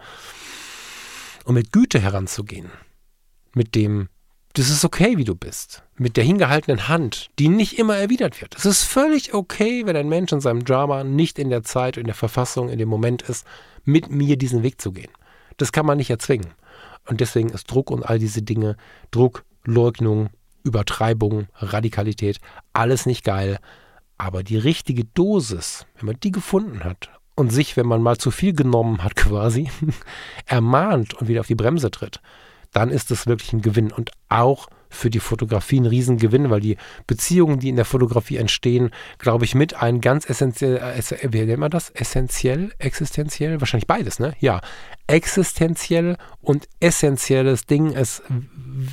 Und mit Güte heranzugehen, mit dem, das ist okay, wie du bist, mit der hingehaltenen Hand, die nicht immer erwidert wird. Es ist völlig okay, wenn ein Mensch in seinem Drama nicht in der Zeit, in der Verfassung, in dem Moment ist, mit mir diesen Weg zu gehen. Das kann man nicht erzwingen. Und deswegen ist Druck und all diese Dinge, Druck, Leugnung, Übertreibung, Radikalität, alles nicht geil. Aber die richtige Dosis, wenn man die gefunden hat und sich, wenn man mal zu viel genommen hat quasi, ermahnt und wieder auf die Bremse tritt, dann ist das wirklich ein Gewinn und auch für die Fotografie ein Riesengewinn, weil die Beziehungen, die in der Fotografie entstehen, glaube ich, mit ein ganz essentiell, äh, wie nennt man das? Essentiell, existenziell? Wahrscheinlich beides, ne? Ja, existenziell und essentielles Ding ist,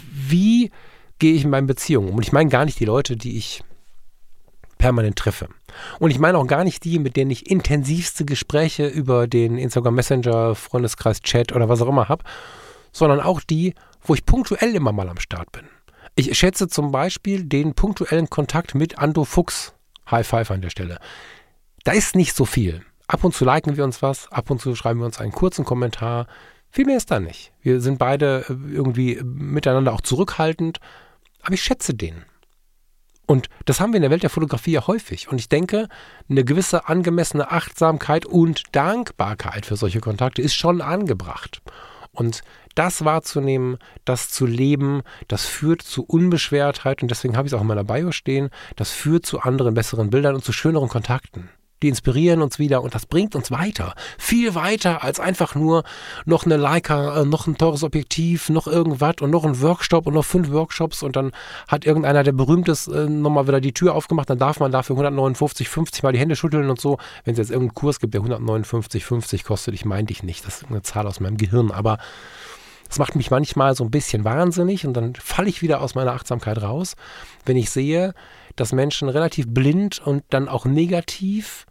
wie gehe ich in meinen Beziehungen um? Und ich meine gar nicht die Leute, die ich permanent treffe. Und ich meine auch gar nicht die, mit denen ich intensivste Gespräche über den Instagram Messenger, Freundeskreis, Chat oder was auch immer habe, sondern auch die, wo ich punktuell immer mal am Start bin. Ich schätze zum Beispiel den punktuellen Kontakt mit Ando Fuchs. High Five an der Stelle. Da ist nicht so viel. Ab und zu liken wir uns was, ab und zu schreiben wir uns einen kurzen Kommentar. Viel mehr ist da nicht. Wir sind beide irgendwie miteinander auch zurückhaltend, aber ich schätze den. Und das haben wir in der Welt der Fotografie ja häufig. Und ich denke, eine gewisse angemessene Achtsamkeit und Dankbarkeit für solche Kontakte ist schon angebracht. Und das wahrzunehmen, das zu leben, das führt zu Unbeschwertheit. Und deswegen habe ich es auch in meiner Bio stehen. Das führt zu anderen, besseren Bildern und zu schöneren Kontakten. Die inspirieren uns wieder und das bringt uns weiter. Viel weiter als einfach nur noch eine Leica, äh, noch ein teures Objektiv, noch irgendwas und noch ein Workshop und noch fünf Workshops und dann hat irgendeiner, der berühmt ist, äh, nochmal wieder die Tür aufgemacht, dann darf man dafür hundertneunundfünfzig, fünfzig mal die Hände schütteln und so. Wenn es jetzt irgendeinen Kurs gibt, der hundertneunundfünfzig, fünfzig kostet, ich meinte ich nicht, das ist eine Zahl aus meinem Gehirn, aber das macht mich manchmal so ein bisschen wahnsinnig und dann falle ich wieder aus meiner Achtsamkeit raus, wenn ich sehe, dass Menschen relativ blind und dann auch negativ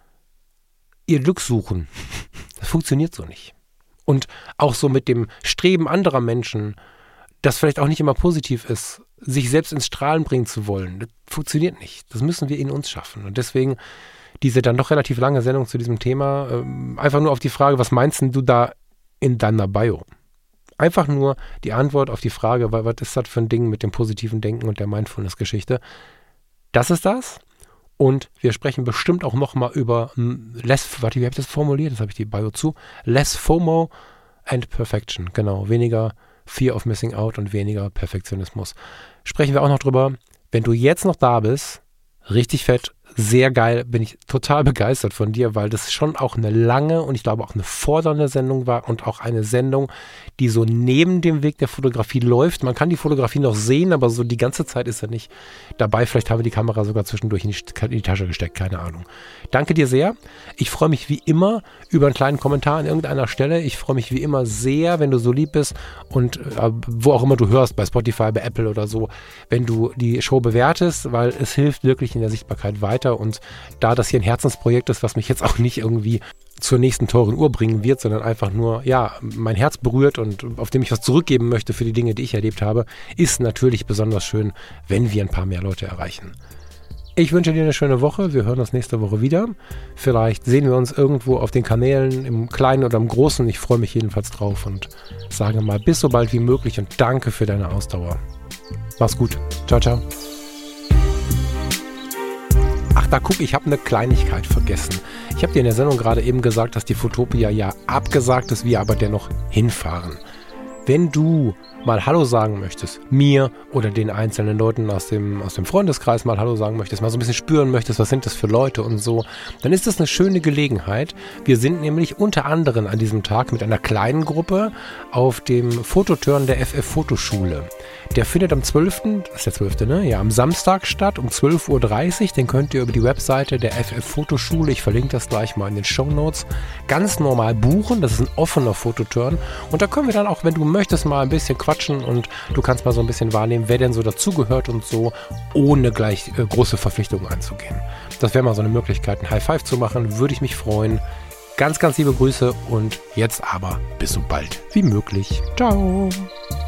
ihr Glück suchen. Das funktioniert so nicht. Und auch so mit dem Streben anderer Menschen, das vielleicht auch nicht immer positiv ist, sich selbst ins Strahlen bringen zu wollen, das funktioniert nicht. Das müssen wir in uns schaffen. Und deswegen diese dann doch relativ lange Sendung zu diesem Thema, ähm, einfach nur auf die Frage, was meinst denn du da in deiner Bio? Einfach nur die Antwort auf die Frage, was ist das für ein Ding mit dem positiven Denken und der Mindfulness-Geschichte? Das ist das. Und wir sprechen bestimmt auch nochmal über less, warte, wie habe ich das formuliert? Das habe ich die Bio zu. Less FOMO and Perfection. Genau, weniger Fear of Missing Out und weniger Perfektionismus. Sprechen wir auch noch drüber. Wenn du jetzt noch da bist, richtig fett, sehr geil, bin ich total begeistert von dir, weil das schon auch eine lange und ich glaube auch eine fordernde Sendung war und auch eine Sendung, die so neben dem Weg der Fotografie läuft. Man kann die Fotografie noch sehen, aber so die ganze Zeit ist er nicht dabei. Vielleicht haben wir die Kamera sogar zwischendurch in die, in die Tasche gesteckt, keine Ahnung. Danke dir sehr. Ich freue mich wie immer über einen kleinen Kommentar an irgendeiner Stelle. Ich freue mich wie immer sehr, wenn du so lieb bist und äh, wo auch immer du hörst, bei Spotify, bei Apple oder so, wenn du die Show bewertest, weil es hilft wirklich in der Sichtbarkeit weiter. Und da das hier ein Herzensprojekt ist, was mich jetzt auch nicht irgendwie zur nächsten teuren Uhr bringen wird, sondern einfach nur, ja, mein Herz berührt und auf dem ich was zurückgeben möchte für die Dinge, die ich erlebt habe, ist natürlich besonders schön, wenn wir ein paar mehr Leute erreichen. Ich wünsche dir eine schöne Woche. Wir hören uns nächste Woche wieder. Vielleicht sehen wir uns irgendwo auf den Kanälen, im Kleinen oder im Großen. Ich freue mich jedenfalls drauf und sage mal bis so bald wie möglich und danke für deine Ausdauer. Mach's gut. Ciao, ciao. Ach, da guck, ich habe eine Kleinigkeit vergessen. Ich habe dir in der Sendung gerade eben gesagt, dass die Fotopia ja abgesagt ist, wir aber dennoch hinfahren. Wenn du mal Hallo sagen möchtest, mir oder den einzelnen Leuten aus dem, aus dem Freundeskreis mal Hallo sagen möchtest, mal so ein bisschen spüren möchtest, was sind das für Leute und so, dann ist das eine schöne Gelegenheit. Wir sind nämlich unter anderem an diesem Tag mit einer kleinen Gruppe auf dem Fototurn der F F Fotoschule. Der findet am zwölften, das ist der zwölfte, ne? Ja, am Samstag statt um zwölf Uhr dreißig. Den könnt ihr über die Webseite der F F Fotoschule, ich verlinke das gleich mal in den Shownotes, ganz normal buchen. Das ist ein offener Fototurn. Und da können wir dann auch, wenn du möchtest, mal ein bisschen quatschen und du kannst mal so ein bisschen wahrnehmen, wer denn so dazugehört und so, ohne gleich äh, große Verpflichtungen einzugehen. Das wäre mal so eine Möglichkeit, ein High Five zu machen, würde ich mich freuen. Ganz, ganz liebe Grüße und jetzt aber bis so bald wie möglich. Ciao!